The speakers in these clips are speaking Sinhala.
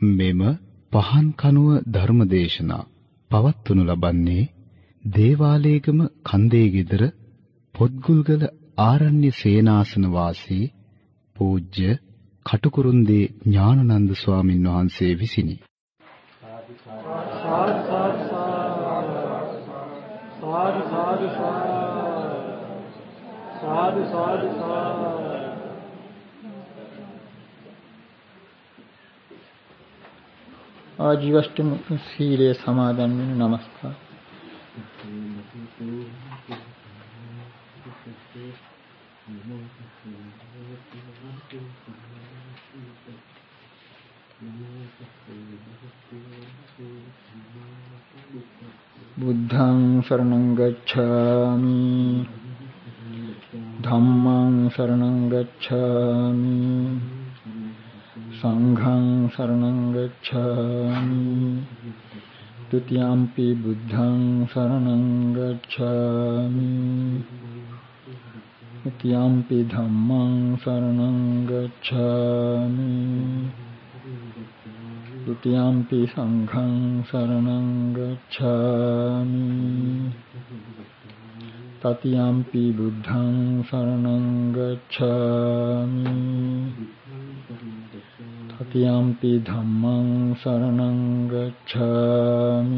මෙම පහන් කනුව ධර්මදේශනා පවත්වනු ලබන්නේ දේවාලේගම කන්දේ ගෙදර පොත්ගුල්ගල ආරණ්‍ය සේනාසන වාසී පූජ්‍ය කටුකුරුන්දී ඥානানন্দ ස්වාමින් වහන්සේ විසිනි. ආජීවෂ්ටම සීලය සමාදන් වෙන නමස්කාර. බුද්ධං शरणं गच्छामि ධම්මං शरणं गच्छामि සංඝං शरणं गच्छामि द्वितीयम्पि बुद्धं शरणं गच्छामि तृतीयम्पि धम्मं शरणं गच्छामि द्वितीयम्पि संघं शरणं गच्छामि तृतीयम्पि बुद्धं शरणं गच्छामि तृतीयम्पि धम्मं शरणं गच्छामि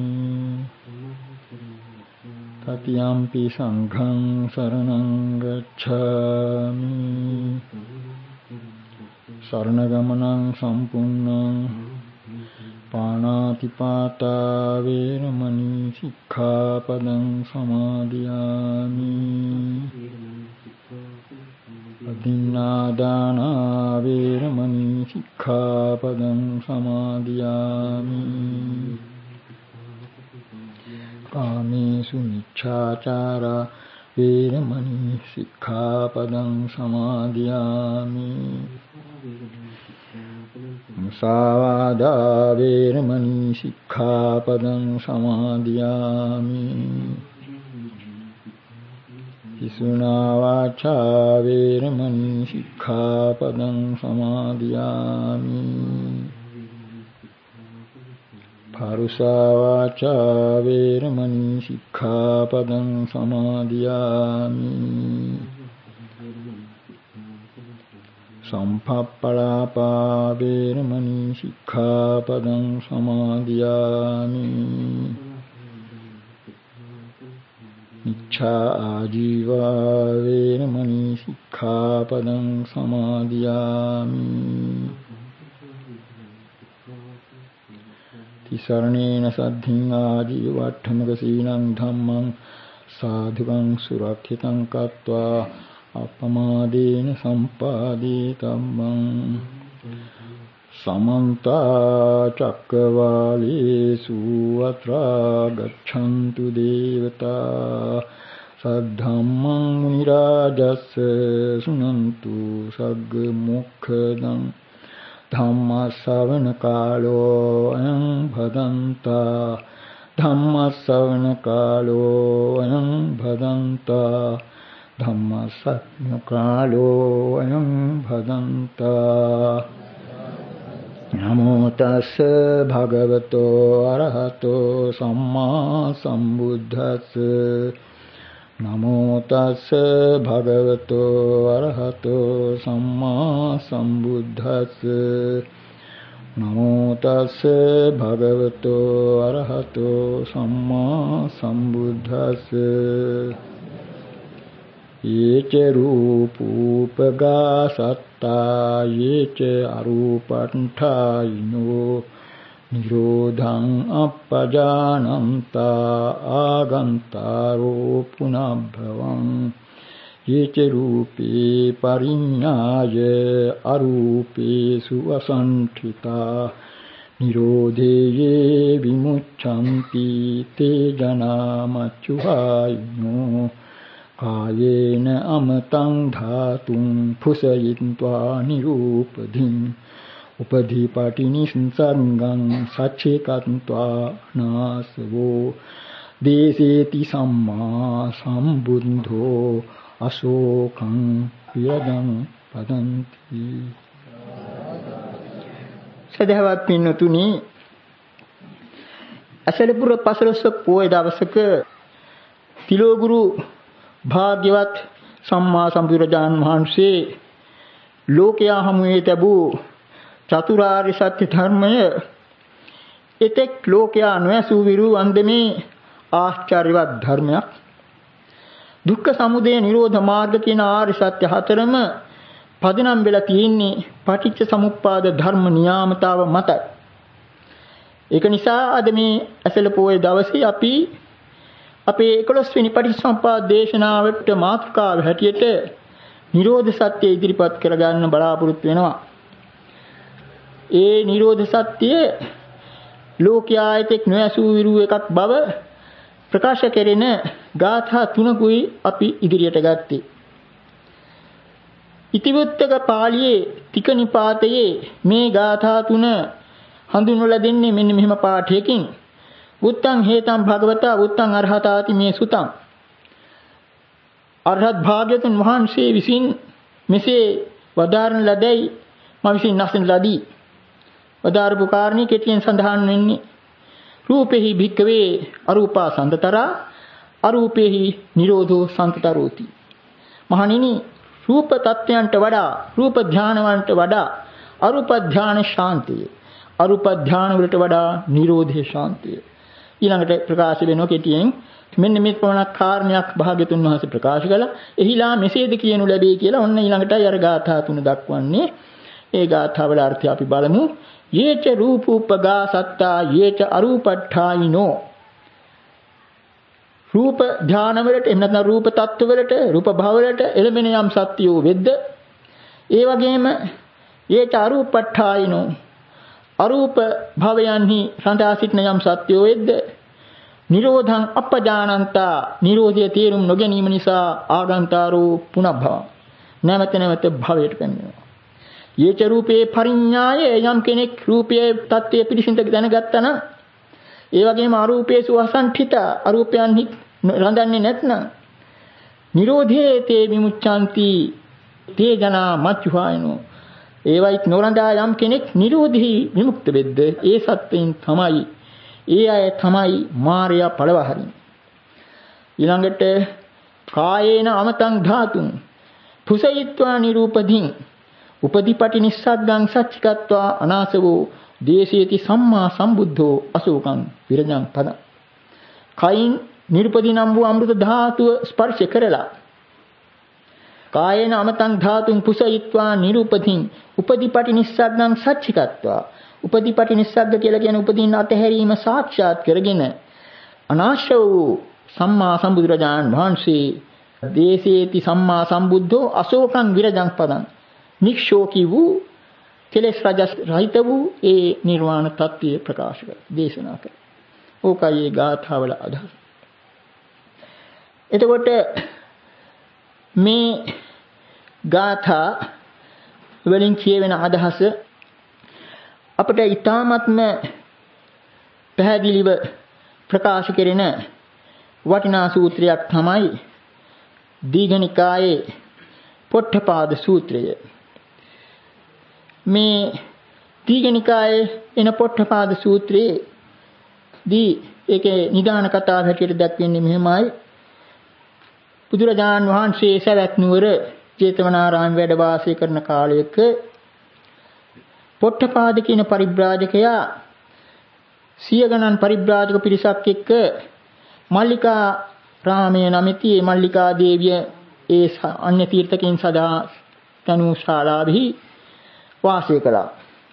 तृतीयम्पि संघं शरणं गच्छामि शरणगमनं सम्पूर्णं पाणातिपाता वेरमणि सिक्खापदं समादियामि अदिन्नादाना वेरमणि सिक्खापदं समादियामि कामेषु मिच्छाचारा वेरमणि सिक्खापदं समादियामि मुसावादा वेरमणि सिक्खापदं समादियामि पिसुना वाचा वेरमणि सिक्खापदं समादियामि परुषा वाचा वेरमणि सिक्खापदं समादियामि सम्पप्पलापा वेरमणि सिक्खापदं समादियामि मिच्छा आजीवा वेरमणि सिक्खापदं समादियामि तिसरणेन सद्धिं आजीवट्ठमक सीलं धम्मं साधुकं सुरक्षितं कृत्वा अपमादेन सम्पादितव्यं समन्त चक्रवालेषु अत्रा गच्छन्तु देवता सद्धम्मं मुनिराजस्य शृण्वन्तु सद्मुखदं धम्मश्रवणकालो अयं भदन्ता धम्मश्रवणकालो अयं भदन्ता धम्मश्रवणकालो अयं भदन्ता नमो तस् भगवतो अरहतो सम्मा सम्बुद्धस् नमो तस् भगवतो अरहतो सम्मा सम्बुद्धस् नमो तस् भगवतो अरहतो सम्मा सम्बुद्धस् ये च रूपोपगा सत्ता ये च अरूपण्ठायिनो निरोधं अपजानन्ता आगन्तारो पुनर्भवं ये च रूपे परिज्ञाय अरूपेषु असंठिता निरोधे ये विमुच्यन्ति ते जनामच्युहायिनो कायेन अमतं धातुं फुसयित्वा निरूपधिं उपधिपटिनिसर्गं सच्छेकत्वा नासवो देशेति सम्मा सम्बुद्धो अशोकं विरजं पदन्ति සදහවත් පින්නතුනි, අසලපුර පසළොස්වක පොය දවසක තිලෝගුරු භාග්‍යවත් සම්මා සම්බුදුරජාණන් වහන්සේ ලෝකයා හමුවේ ලැබූ චතුරාර්ය සත්‍ය ධර්මය එතෙක් ලෝකයා නොඇසූ විරු අන්දමේ ආශ්චර්යවත් ධර්මයක්. දුක්ඛ සමුදය නිරෝධ මාර්ග කියන ආර්ය සත්‍ය හතරම පදනම් වෙලා තියෙන්නේ පටිච්ච සමුප්පාද ධර්ම නියාමතාව මතයි. ඒක නිසා අද මේ ඇසළ පොයේ දවසේ අපි අපේ 11 වෙනි පටිච්චසමුප්පාද දේශනාවට මාතෘකාව හැටියට නිරෝධ සත්‍ය ඉදිරිපත් කරගන්න බලාපොරොත්තු වෙනවා. ඒ නිරෝධ සත්‍ය ලෝකයායතෙක් නොඇසූ විරු එකක් බව ප්‍රකාශ කෙරෙන ගාථා තුනකුයි අපි ඉදිරියට ගත්තේ. ඉතිවුත්තක පාළියේ තික නිපාතයේ මේ ගාථා තුන හඳුන්වලා දෙන්නේ මෙන්න මෙහෙම පාඨයකින්. උත්තං හේතං භගවතා උත්තං අරහතාති මේ සුතං. අරහත් භාග්‍යතුන් වහන්සේ විසින් මෙසේ වදාරන ලදයි මා විසින් නැසන ලදී. වදාරපු කාරණේ කෙටියෙන් සඳහන් වෙන්නේ රූපෙහි භික්කවේ අරූපා සම්තතරා අරූපෙහි නිරෝධෝ සම්තතරෝති. මහණෙනි, රූප තත්ත්වයන්ට වඩා රූප ධානවන්ට වඩා අරූප ධාන ශාන්තිය, අරූප ධාන වලට වඩා නිරෝධේ ශාන්තිය. ඊළඟට ප්‍රකාශ වෙනවා කෙටියෙන් මෙන්න මේ ප්‍රමාණක් කාරණයක් භාග්‍යතුන් වහන්සේ ප්‍රකාශ කළා. එහිලා මෙසේද කියනු ලැබේ කියලා ඔන්න ඊළඟටයි අර ගාථා තුන දක්වන්නේ. ඒ ගාථාවල අර්ථය අපි බලමු. යේච රූපූපගා සත්තා යේච අරූපට්ඨායිනෝ. රූප ධාන වලට එහෙම නැත්නම් රූප තත්ත්ව වලට රූප භව වලට එළඹෙන යම් සත්‍යෝ වෙද්ද, ඒ වගේම යේච අරූපට්ඨායිනෝ අරූප භවයන්හි රඳා සිටින යම් සත්‍යෝ වෙද්ද, නිරෝධං අපජානන්තා නිරෝධය තේරුම් නොගැනීම නිසා ආගන්තාරෝ පුනබ්භව නැවත නැවත භවයට පැමිණෙනවා. යේච රූපේ පරිඤ්ඤාය යම් කෙනෙක් රූපයේ தත්ත්වය පිළිසිඳ දැනගත්තා නම්, ඒ වගේම අරූපේසු අසංඨිත අරූපයන්හි රඳන්නේ නැත්නම්, නිරෝධේ තේ විමුච්ඡanti තේ ජනා මච්චුහායනෝ ඒවයිත් නොරඳා යම් කෙනෙක් නිරෝධී විමුක්ත වෙද්ද, ඒ සත්‍යයෙන් තමයි ඒ අය තමයි මාර්යා පළවහරින්. ඊළඟට කායේන අමතං ධාතුන් පුසයිත්වා නිරූපදීන් උපදීපටි නිස්සග්ගං සච්චිකත්වා අනාසවෝ දේශේති සම්මා සම්බුද්ධෝ අශෝකං විරජං පද. කයින් නිරුපදී නම් වූ අමෘත ධාතුව ස්පර්ශ කරලා, කායේන අමතං ධාතුන් පුසයිත්වා නිරූපදීන් උපදීපටි නිස්සග්ගං සච්චිකත්වා. උපදීපටි නිස්සග්ග කියලා කියන උපදීන් අතහැරීම සාක්ෂාත් කරගෙන අනාශ වූ සම්මා සම්බුදුරජාණන් වහන්සේ දේශේති සම්මා සම්බුද්ධෝ අශෝකං විරජං පදං නික්ෂෝකී වූ කෙලෙස් රහිත වූ ඒ නිර්වාණ තත්ත්වය ප්‍රකාශ කර දේශනා කර. ඕකයි ඒ ගාථාවල අදහස. එතකොට මේ ගාථා වලින් කියවෙන අදහස අපිට ඊ타ත්ම පැහැදිලිව ප්‍රකාශ කෙරෙන වටිනා සූත්‍රයක් තමයි දීඝනිකායේ පොට්ඨපාද සූත්‍රය. මේ දීඝනිකායේ එන පොට්ඨපාද සූත්‍රයේ දී ඒකේ නිදාන කතාව හැටියට දැක්වෙන්නේ මෙහෙමයි. බුදුරජාණන් වහන්සේ සවැත් නුවර ජේතවනාරාම වැඩ වාසය කරන කාලයක පොට්ඨපාද කියන පරිබ්‍රාජකයා සිය ගණන් පරිබ්‍රාජක පිරිසක් එක්ක මල්ලිකා රාමය නමැති මල්ලිකා දේවිය ඒ අන්‍ය තීර්ථකයන් සදා තනු ශාලාවෙහි වාසය කළා.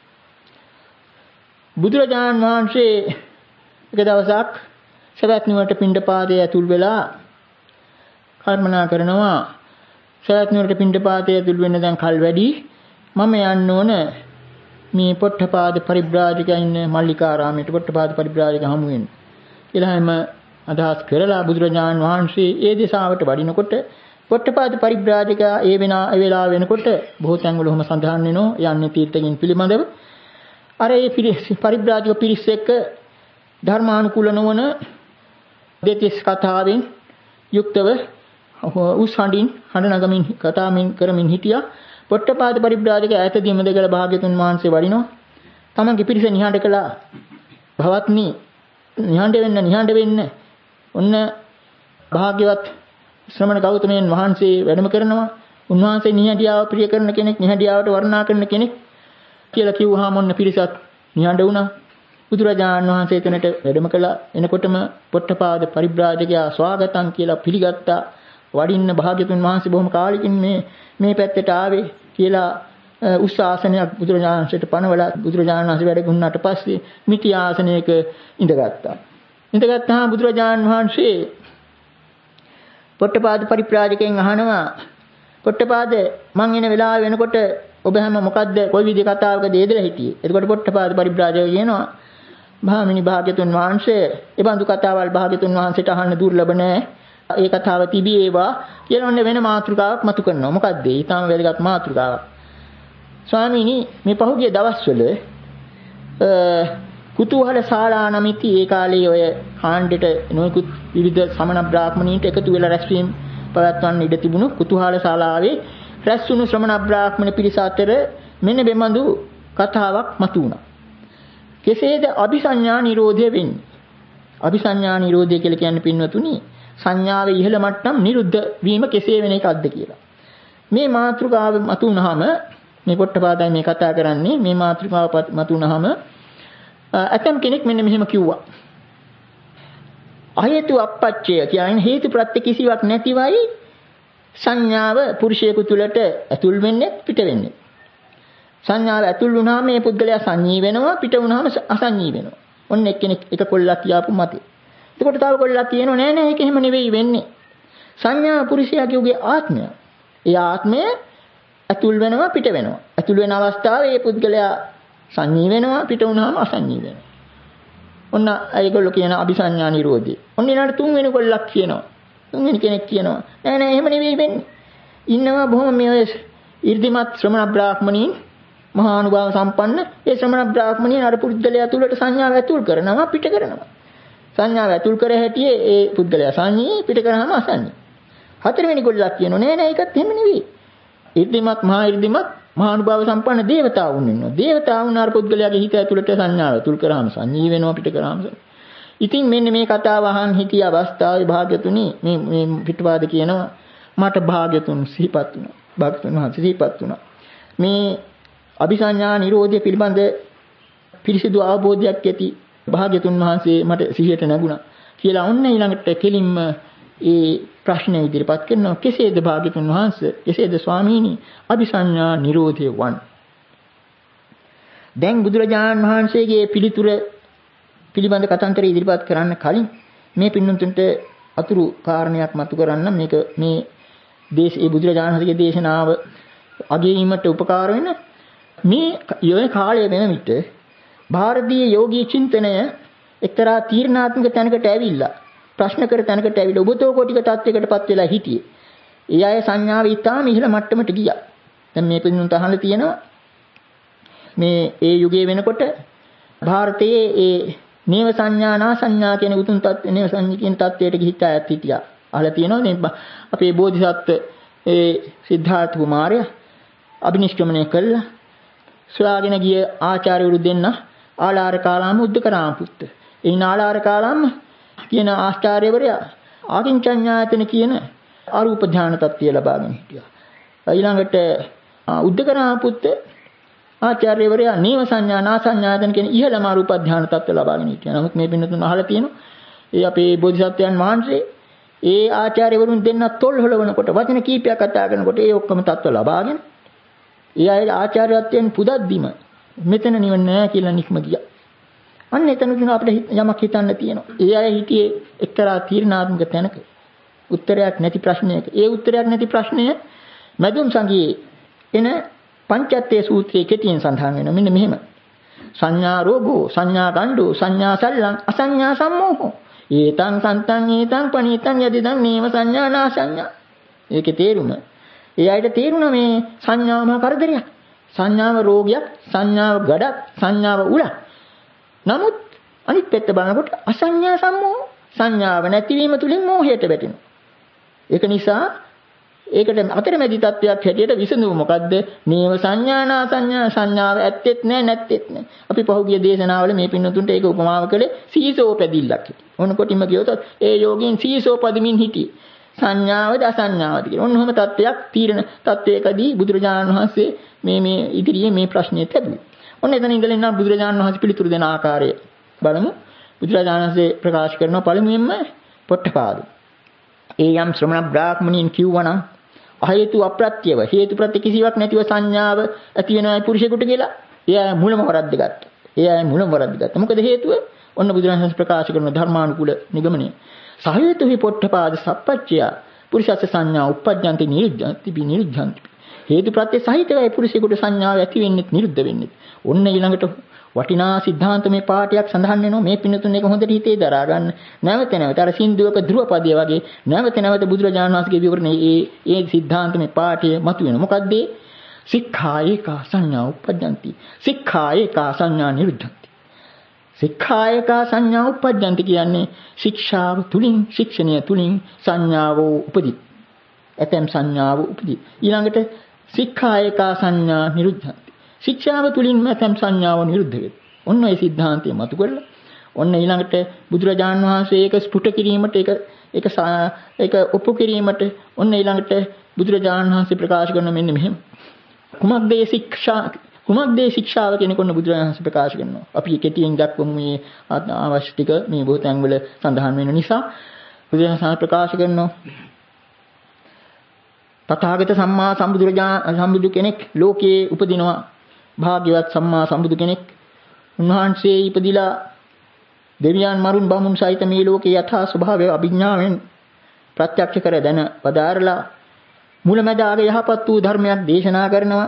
බුදුරජාණන් වහන්සේ එක දවසක් සවැත් නුවරට පිණ්ඩපාතයේ ඇතුල් වෙලා කල්පනා කරනවා, සවැත් නුවරට පිණ්ඩපාතයේ ඇතුල් වෙන්න දැන් කල් වැඩි, මම යන්න ඕන මේ පොට්ඨපාද පරිබ්‍රාජකයන් මල්ලිකාරාමයට පොට්ඨපාද පරිබ්‍රාජක හමු වෙන්න කියලා හැම අදහස් කරලා බුදුරජාණන් වහන්සේ ඒ දිශාවට වඩිනකොට පොට්ඨපාද පරිබ්‍රාජකයා ඒ වෙලාව වෙනකොට බොහෝ තැන්වල ඔහොම සඳහන් වෙනවා යන්නේ තීර්ථකින් පිළිබඳව. අර ඒ පරිබ්‍රාජක පිරිස එක්ක ධර්මානුකූල නොවන දෙතිස් කතාවෙන් යුක්තව උස්හඬින් හඬ නගමින් කතාමින් කරමින් හිටියා. පොට්ඨපාද පරිබ්‍රාජක ඈතදීම දෙකල භාග්‍යතුන් වහන්සේ වඩිනවා. තමන්ගේ පිරිස නිහඬ කළා. භවත්නි නිහඬ වෙන්න. ඔන්න භාග්‍යවත් ශ්‍රමණ ගෞතමයන් වහන්සේ වැඩම කරනවා. උන්වහන්සේ නිහඬියාව ප්‍රිය කරන කෙනෙක්, නිහඬියාවට වර්ණනා කරන කෙනෙක් කියලා කිව්වහම ඔන්න පිරිසත් නිහඬ වුණා. බුදුරජාණන් වහන්සේ එතනට වැඩම කළා. එනකොටම පොට්ටපාද පරිබ්‍රාජකයා ස්වාගතම් කියලා පිළිගත්තා. වඩින්න භාග්‍යතුන් වහන්සේ බොහොම කාලෙකින් මේ පැත්තට ආවේ කියලා උස් ආසනයක් බුදුරජාණන්සේට පනවලා බුදුරජාණන් වහන්සේ වැඩ ගුණාට පස්සේ මිටි ආසනයක ඉඳගත්තා. ඉඳගත්තාම බුදුරජාණන් වහන්සේ පොට්ටපාද පරිබ්‍රාජකයන් අහනවා, පොට්ටපාද මං එන වෙලාව වෙනකොට ඔබ හැම මොකද්ද කොයි විදිහේ කතාවකද යෙදලා හිටියේ? එතකොට පොට්ටපාද පරිබ්‍රාජකයා කියනවා, භාමිනි භාග්‍යතුන් වහන්සේ ඒ බඳු කතාවල් භාග්‍යතුන් වහන්සේට අහන්න දුර්ලභ නැහැ. ඒ කතාව තිබීවා කියලා ඔන්න වෙන මාතෘකාවක් මතු කරනවා. මොකද්ද? ඊටම වැදගත් මාතෘකාවක්. ස්වාමීනි මේ පහුගිය දවස්වල කුතුහල ශාලා නමිති ඒ කාලේ ඔය කාණ්ඩෙට නොයෙකුත් විවිධ සමන බ්‍රාහ්මණීන්ට එකතු වෙලා රැස්වීම පවත්වන්න ඉඩ තිබුණු කුතුහල ශාලාවේ රැස්වුණු ශ්‍රමණ බ්‍රාහ්මණ පිරිස අතර මෙන්න බෙමඳු කතාවක් මතු වුණා. කෙසේද අபிසඤ්ඤා නිරෝධය වෙන්නේ? අபிසඤ්ඤා නිරෝධය කියලා කියන්නේ පින්වතුනි සංඥාවේ ඉහළ මට්ටම් නිරුද්ධ වීම කෙසේ වෙන එකක්ද කියලා. මේ මාතෘකාව මතු වුණාම මේ පොට්ටපාදයි මේ කතා කරන්නේ. මේ මාතෘකාව මතු වුණාම ඇතම් කෙනෙක් මෙන්න මෙහෙම කිව්වා. අහේතු අපච්චය කියන්නේ හේතු ප්‍රත්‍ය කිසිවක් නැතිවයි සංඥාව පුරුෂයෙකු තුළට ඇතුල් වෙන්නේ පිට වෙන්නේ. සංඥාව ඇතුල් වුණාම මේ පුද්ගලයා සංඤී වෙනවා, පිට වුණාම අසංඤී වෙනවා. ඔන්න එක්කෙනෙක් එක කොල්ලක් කියාපු මතේ. එතකොට තව කොල්ලක් කියනවා නෑ නෑ ඒක එහෙම නෙවෙයි වෙන්නේ. සංඥා පුරුෂයාගේ ආත්මය. ඒ ආත්මය ඇතුල් වෙනවා පිට වෙනවා. ඇතුල් වෙන අවස්ථාවේ මේ පුද්ගලයා සංඤී වෙනවා, පිට වුණාම අසංඤී වෙනවා. ඔන්න ඒගොල්ලෝ කියන අபிසඤ්ඤා නිරෝධය. ඔන්න ඊළඟට තුන්වෙනි කොල්ලක් කියනවා. තුන්වෙනි කෙනෙක් කියනවා නෑ නෑ එහෙම නෙවෙයි වෙන්නේ. ඉන්නවා බොහොම මේ 이르දිමත් ශ්‍රමණ බ්‍රාහ්මණීන් මහා අනුභව සම්පන්න ඒ ශ්‍රමණ බ්‍රාහ්මණීන් අර පුද්ගලයා තුළට සංඥාව ඇතුල් කරනවා පිට කරනවා. සංඥාව ඇතුල් කර හැටියේ ඒ පුද්ගලයා සංඤී පිට කරාම අසංඤී. හතරවෙනි කොල්ලක් කියනවා නෑ නෑ ඒකත් එහෙම නෙවෙයි. 이르දිමත් මහා අනුභව සම්පන්න දේවතාවුන් ඉන්නවා. දේවතාවුන් අර පුද්ගලයාගේ හිත ඇතුළට සංඥාව ඇතුල් කරාම සංඤී වෙනවා පිට කරාම. ඉතින් මෙන්න මේ කතාව අහන් හිටිය අවස්ථාවේ භාග්‍යතුනි මේ පිටවාද කියනවා මට භාග්‍යතුන් සිහිපත් වුණා. භාග්‍යතුන් වහන්සේ සිහිපත් වුණා. මේ අபிසඤ්ඤා නිරෝධය පිළිබඳ පිරිසිදු අවබෝධයක් ඇති භාග්‍යතුන් වහන්සේ මට සිහියට නැගුණා කියලා ඔන්න ඊළඟට කෙලින්ම ඒ ප්‍රශ්නය ඉදිරිපත් කරනවා. කෙසේද භාග්‍යතුන් වහන්සේ, කෙසේද ස්වාමීනි අபிසඤ්ඤා නිරෝධය වන්? දැන් බුදුරජාණන් වහන්සේගේ පිළිතුර පිළිබඳ කතන්දර ඉදිරිපත් කරන්න කලින් මේ පින්නතුන්ට අතුරු කාරණයක් මතු කරන්න මේක මේ දේශේ බුදුරජාණන් වහන්සේගේ දේශනාව අගීමට උපකාර වෙන මේ යෝන කාලය වෙන විට ಭಾರತೀಯ යෝගී චින්තනය එක්තරා තීර්ණාත්මක තැනකට ඇවිල්ලා ප්‍රශ්න කර තැනකට ඇවිල්ලා ඔබතෝ කොටික තත්වයකටපත් වෙලා හිටියේ. ඒ අය සංඥාව ඊටාම ඉහළ මට්ටමට ගියා. දැන් මේ පින්නතුන්ට අහන්න තියෙනවා මේ ඒ යුගයේ වෙනකොට ಭಾರತයේ ඒ නේව සංඥා නා සංඥා කියන උතුම් තත්ත්ව නේව සංඥා කියන තත්ත්වයට ගිහිත් අයත් හිටියා. අහලා තියෙනවා මේ අපේ බෝධිසත්ව ඒ සිද්ධාර්ථ කුමාරයා අභිනිෂ්ක්‍රමණය කළා. සොයාගෙන ගිය ආචාර්යවරු දෙන්න ආලාර කාලාම උද්දකරාම පුත්ත. ඒ නාලාර කාලාම කියන ආචාර්යවරයා ආකින්චඤ්ඤායතන කියන අරූප ධානය තත්ත්වය ලබාගෙන හිටියා. ඊළඟට උද්දකරාම පුත්ත ආචාර්යවරයා නේව සංඥා නා සංඥායතන කියන ඉහළම අරූප ධානය තත්ත්වය ලබාගෙන හිටියා. නමුත් මේ පින්නතුන් අහලා තියෙනවා ඒ අපේ බෝධිසත්වයන් වහන්සේ ඒ ආචාර්යවරුන් දෙන්න තොල් හොලවනකොට වචන කීපයක් කතා කරනකොට ඒ ඔක්කොම තත්ත්ව ලබාගෙන ඒ අය ආචාර්යත්වයෙන් පුදද්දිම මෙතන නිවන නැහැ කියලා නික්ම ගියා. අන්න එතනදී අපිට යමක් හිතන්න තියෙනවා. ඒ අය හිටියේ එක්තරා තීර්ණාත්මක තැනක. උත්තරයක් නැති ප්‍රශ්නයක. ඒ උත්තරයක් නැති ප්‍රශ්නය මැදුම් සංගියේ එන පංචත්තේ සූත්‍රයේ කෙටියෙන් සඳහන් වෙනවා. මෙන්න මෙහෙම. සංඥා රෝගෝ, සංඥා ගණ්ඩෝ, සංඥා සල්ලං, අසංඥා සම්මෝහෝ. ඒතං සන්තං ඒතං පණීතං යදිදං නේව සංඥා නා සංඥා. ඒකේ තේරුම ඒ අයට තේරුණා මේ සංඥාවම කරදරයක්. සංඥාව රෝගයක්, සංඥාව ගඩක්, සංඥාව උලක්. නමුත් අනිත් පැත්ත බලනකොට අසංඥා සම්මෝහ සංඥාව නැතිවීම තුලින් මෝහයට වැටෙනවා. ඒක නිසා ඒකට අතරමැදි තත්වයක් හැටියට විසඳුම මොකද්ද? නේව සංඥානා සංඥාව ඇත්තෙත් නැහැ නැත්තෙත් නැහැ. අපි පහුගිය දේශනාවල මේ පින්නතුන්ට ඒක උපමාව කළේ සීසෝ පැදිල්ලක්. ඕන කොටිම කියොත් ඒ යෝගීන් සීසෝ පදමින් හිටියේ. සංඥාවද අසංඥාවද කියලා. ඔන්න ඔහම තත්වයක් තීරණ තත්වයකදී බුදුරජාණන් වහන්සේ මේ ඉදිරියේ මේ ප්‍රශ්නේ තිබුණා. ඔන්න එතන ඉඳලා ඉන්න බුදුරජාණන් වහන්සේ පිළිතුරු දෙන ආකාරය බලමු. බුදුරජාණන් වහන්සේ ප්‍රකාශ කරන පළමුවෙන්ම පොට්ටපාද. ඒ යම් ශ්‍රමණ බ්‍රාහ්මණීන් කිව්වනම් අහේතු අප්‍රත්‍යව හේතු ප්‍රත්‍ය කිසිවක් නැතිව සංඥාව ඇති වෙනයි පුරුෂයෙකුට කියලා. එයා මුලම වරද්දගත්තා. මොකද හේතුව? ඔන්න බුදුරජාණන් වහන්සේ ප්‍රකාශ කරන ධර්මානුකූල නිගමනය. සහේතු හි පොට්ටපාද සප්පච්චය පුරුෂස්ස සංඥා උප්පජ්ජන්ති නිරුද්ධಂತಿ. හේතු ප්‍රත්‍ය සහිතවයි පුරුෂයෙකුට සංඥාව ඇති වෙන්නේ නිරුද්ධ වෙන්නේ. ඔන්න ඊළඟට වටිනා સિદ્ધාන්ත මේ පාඩයක් සඳහන් වෙනවා. මේ පින්නතුන් එක හොඳට හිතේ දරා ගන්න. නැවත අර සින්දුවක ධ්‍රුවපදයේ වගේ නැවත බුදුරජාණන් වහන්සේගේ විවරණේ ඒ સિદ્ધාන්ත මේ පාඩය මතුවෙනවා. මොකද්ද? සික්ඛා ඒකා සංඥා උප්පජ්ජಂತಿ. සික්ඛා ඒකා සංඥා නිරුද්ධಂತಿ. සික්ඛා ඒකා සංඥා උප්පජ්ජಂತಿ කියන්නේ ශික්ෂාව තුලින් ශික්ෂණය තුලින් සංඥාව උපදී. ඇතැම් සංඥාව උපදී. ඊළඟට සික්ඛා ඒකා සංඥා නිරුද්ධಂತಿ. ශික්ෂාව තුලින් ඇතැම් සංඥාව නිරුද්ධ වෙනවා. ඔන්න ඒ સિદ્ધාන්තය මතු කරලා ඔන්න ඊළඟට බුදුරජාණන් වහන්සේ ඒක ස්පුට කිරීමට ඒක ඔප්පු කිරීමට ඔන්න ඊළඟට බුදුරජාණන් වහන්සේ ප්‍රකාශ කරන මෙන්න මෙහෙම. කුමක්ද ඒ ශික්ෂාව කියන කොන්න බුදුරජාණන් වහන්සේ ප්‍රකාශ කරනවා. අපි කෙටියෙන් දක්වමු මේ අවශ්‍ය ටික මේ බොහෝ තැන්වල සඳහන් වෙන නිසා බුදුරජාණන් වහන්සේ ප්‍රකාශ කරනවා. තථාගත සම්මා සම්බුදු කෙනෙක් ලෝකයේ උපදිනවා. භාග්‍යවත් සම්මා සම්බුදු කෙනෙක් උන්වහන්සේ ඉපදිලා දෙවියන් මරුන් බමුණු සහිත මේ ලෝකේ යථා ස්වභාවය අභිඥාවෙන් ප්‍රත්‍යක්ෂ කර දැන පදාරලා මුලමදාග යහපත් වූ ධර්මයක් දේශනා කරනවා.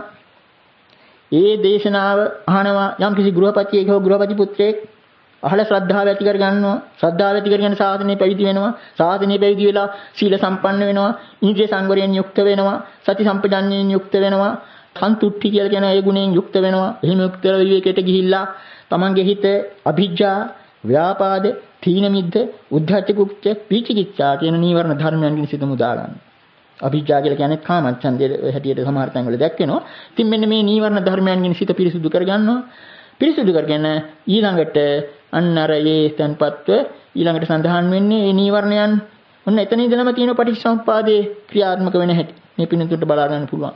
ඒ දේශනාව අහනවා යම්කිසි ගෘහපතියෙක් හෝ ගෘහපති පුත්‍රයෙක් අහලා ශ්‍රද්ධාව ඇති කර ගන්නවා. ශ්‍රද්ධාව ඇති කරගෙන සාධනේ පැවිදි වෙනවා. සාධනේ පැවිදි වෙලා සීල සම්පන්න වෙනවා. ඉන්ද්‍රිය සංවරයෙන් යුක්ත වෙනවා. සති සම්පජාඤ්ඤයෙන් යුක්ත වෙනවා. සන්තුට්ටි කියලා කියන ඒ ගුණයෙන් යුක්ත වෙනවා. එහෙම යුක්ත වෙලා විවේකයට ගිහිල්ලා තමන්ගේ හිත අභිජ්ජා, ව්‍යාපාද, තීන මිද්ද, උද්ධච්ච කුච්ච, පීචිකිච්ඡා කියන නීවරණ ධර්මයන්ගෙන් සිත මුදා ගන්න. අභිජ්ජා කියලා කියන්නේ කාමච්ඡන්දයේ හැටියට සමහර තැන්වල දැක්වෙනවා. ඉතින් මෙන්න මේ නීවරණ ධර්මයන්ගෙන් සිත පිරිසුදු කර ගන්නවා. පිරිසුදු කරගෙන ඊළඟට අන්න අර ඒ තන්පත්ව ඊළඟට සඳහන් වෙන්නේ මේ නීවරණයන් ඔන්න එතන ඉඳලම තියෙන පටිච්චසමුප්පාදේ ක්‍රියාත්මක වෙන හැටි. මේ පින්නතුන්ට බලා ගන්න පුළුවන්.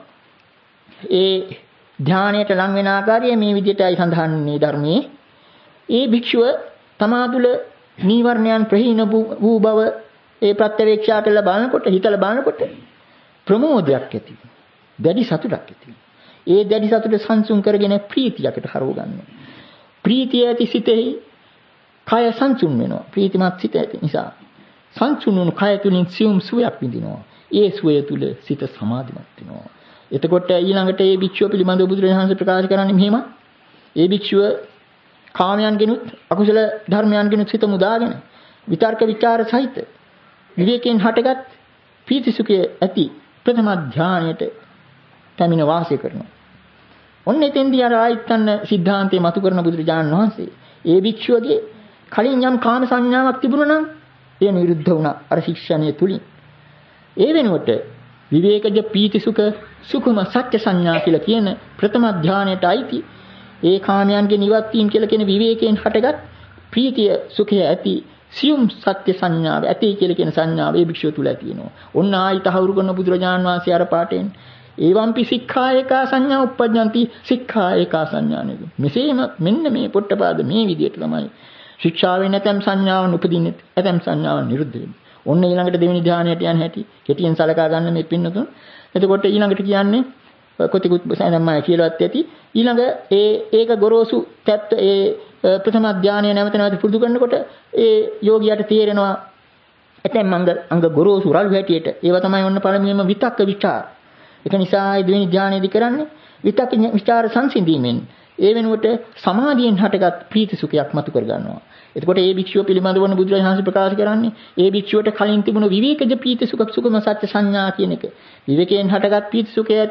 ඒ ධානයට ලං වෙන ආකාරය මේ විදිහටයි සඳහන් වෙන්නේ ධර්මයේ. ඒ භික්ෂුව තමා තුළ නීවරණයන් ප්‍රහීන වූ බව ඒ ප්‍රත්‍යවේක්ෂා කරලා බලනකොට හිතලා බලනකොට ප්‍රමෝදයක් ඇති වෙනවා. දැඩි සතුටක් ඇති වෙනවා. ඒ දැඩි සතුට සංසුන් කරගෙන ප්‍රීතියකට හරව ගන්නවා. ප්‍රීතිය ඇති සිතෙහි කය සංසුන් වෙනවා. ප්‍රීතිමත් සිත ඇති නිසා සංසුන් වුණු කය තුලින් සියුම් සුවයක් විඳිනවා. ඒ සුවය තුල සිත සමාධිමත් වෙනවා. එතකොට ඊළඟට මේ භික්ෂුව පිළිබඳව බුදුරජාණන් වහන්සේ ප්‍රකාශ කරන්නේ මෙහෙම. ඒ භික්ෂුව කාමයන්ගෙනුත් අකුසල ධර්මයන්ගෙනුත් සිත මුදාගෙන විතර්ක ਵਿਚාර සහිත විවේකයෙන් හටගත් පීතිසුඛය ඇති ප්‍රථම ධානයට පැමිණ වාසය කරනවා. ඔන්න එතෙන්දී අර ආයතන સિદ્ધාන්තයේ මතු කරන බුදුරජාණන් වහන්සේ ඒ භික්ෂුවගේ කලින් යම් කාම සංඥාවක් තිබුණා නම් ඒ නිරුද්ධ වුණා අර ශික්ෂණය තුලින්. ඒ වෙනුවට විවේකජ පීතිසුඛ සුඛම සත්‍ය සංඥා කියලා කියන ප්‍රථම ධානයට අයිති ඒ කාමයන්ගේ නිවත් වීම කියලා කියන විවේකයෙන් හටගත් ප්‍රීතිය සුඛය ඇති සියුම් සත්‍ය සංඥාව ඇති කියලා කියන සංඥාව ඒ භික්ෂුව තුල ඇති වෙනවා. ඔන්න ආයි තහවුරු කරන බුදුරජාණන් වහන්සේ අර පාඩයෙන් ඒවම්පි සික්ඛා ඒකා සංඥා උප්පජ්ජಂತಿ සික්ඛා ඒකා සංඥා නේද. මෙසේම මෙන්න මේ පොට්ටපාද මේ විදිහට තමයි ශික්ෂාවෙන් නැතම් සංඥාවන් උපදින්නේ නැතම් සංඥාවන් නිරුද්ධ වෙන්නේ. ඔන්න ඊළඟට දෙවෙනි ධානයට යන හැටි කෙටියෙන් සලකා ගන්න මේ පින්නතුන්. එතකොට ඊළඟට කියන්නේ කොතිකුත් සෑනම්මයි කියලාත් ඇති. ඊළඟ ඒක ගොරෝසු තත්ත්ව ඒ ප්‍රථම ධානය නැවත පුරුදු කරනකොට ඒ යෝගියාට තේරෙනවා ඇතැම් අංග ගොරෝසු රළු හැටියට. ඒවා තමයි ඔන්න පළමුවෙන්ම විතක්ක ਵਿਚාර. ඒක නිසා දෙවෙනි ධානයේදී කරන්නේ විතක්ක ਵਿਚාර සංසිඳීමෙන් ඒ වෙනුවට සමාධියෙන් හටගත් ප්‍රීති සුඛයක් මතු කර ගන්නවා. එතකොට ඒ භික්ෂුව පිළිබඳව වන බුදුරජාණන් වහන්සේ ප්‍රකාශ කරන්නේ ඒ භික්ෂුවට කලින් තිබුණු විවේකජ ප්‍රීති සුඛ සුඛම සත්‍ය සංඥා කියන එක. විවේකයෙන් හටගත් ප්‍රීති සුඛය ඇති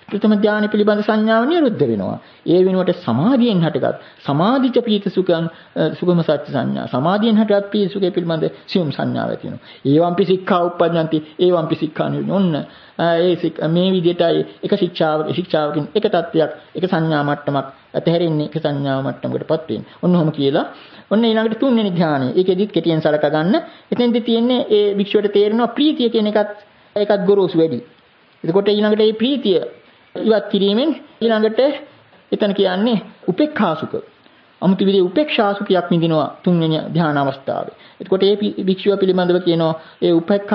ප්‍රථම ධානය පිළිබඳ සංඥාව නිරුද්ධ වෙනවා. ඒ වෙනුවට සමාධියෙන් හටගත් සමාධිච පීති සුඛං සුගම සත්‍ය සංඥා. සමාධියෙන් හටගත් පීති සුඛය පිළිබඳ සියුම් සංඥාවක් ඇති වෙනවා. ඒවම්පි සික්ඛා උප්පජ්ජಂತಿ ඒවම්පි සික්ඛා නිරුද්ධ. ඔන්න මේ විදිහටයි එක ශික්ෂාවකින් එක තත්වයක් එක සංඥා මට්ටමක් අතහැරෙන්නේ එක සංඥා මට්ටමකටපත් වෙන්නේ. ඔන්නෝම කියලා. ඔන්න ඊළඟට තුන්වෙනි ධානය. ඒකෙදිත් කෙටියෙන් සලකා ගන්න. එතෙන්දි තියෙන්නේ ඒ භික්ෂුවට තේරෙනවා ප්‍රීතිය කියන එකත් ගොරෝසු වැඩි. එතකොට ඊළඟට මේ ප්‍රීතිය ඉවත් කිරීමෙන් ඊළඟට එතන කියන්නේ උපේක්ඛාසුක. අමුතු විදිහේ උපේක්ෂාසුකයක් විඳිනවා තුන්වෙනි ධාන අවස්ථාවේ. එතකොට මේ භික්ෂුව පිළිබඳව කියනවා ඒ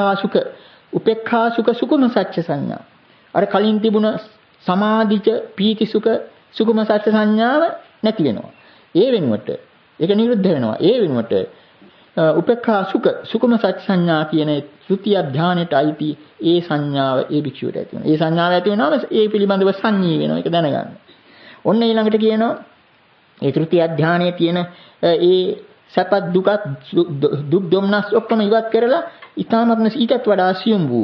උපේක්ඛාසුක සුකුම සත්‍ය සංඥා. අර කලින් තිබුණ සමාධිච පීති සුඛ සුකුම සත්‍ය සංඥාව නැති වෙනවා. ඒ වෙනුවට ඒක නිරුද්ධ වෙනවා. ඒ වෙනුවට උපේක්ඛාසුක සුකුම සත්‍ය සංඥා කියන ත්‍ෘතිය ධානයට අයිති ඒ සංඥාව ඒ භික්ෂුවට ඇති වෙනවා. ඒ සංඥාව ඇති වෙනවම ඒ පිළිබඳව සංඤී වෙනවා. ඒක දැනගන්න. ඔන්න ඊළඟට කියනවා ඒ ත්‍ෘතිය ධානයේ තියෙන ඒ සැප දුක් දුම්නස් ඔක්කොම ඉවත් කරලා ඊ타මත්ම ඊටත් වඩා සියුම් වූ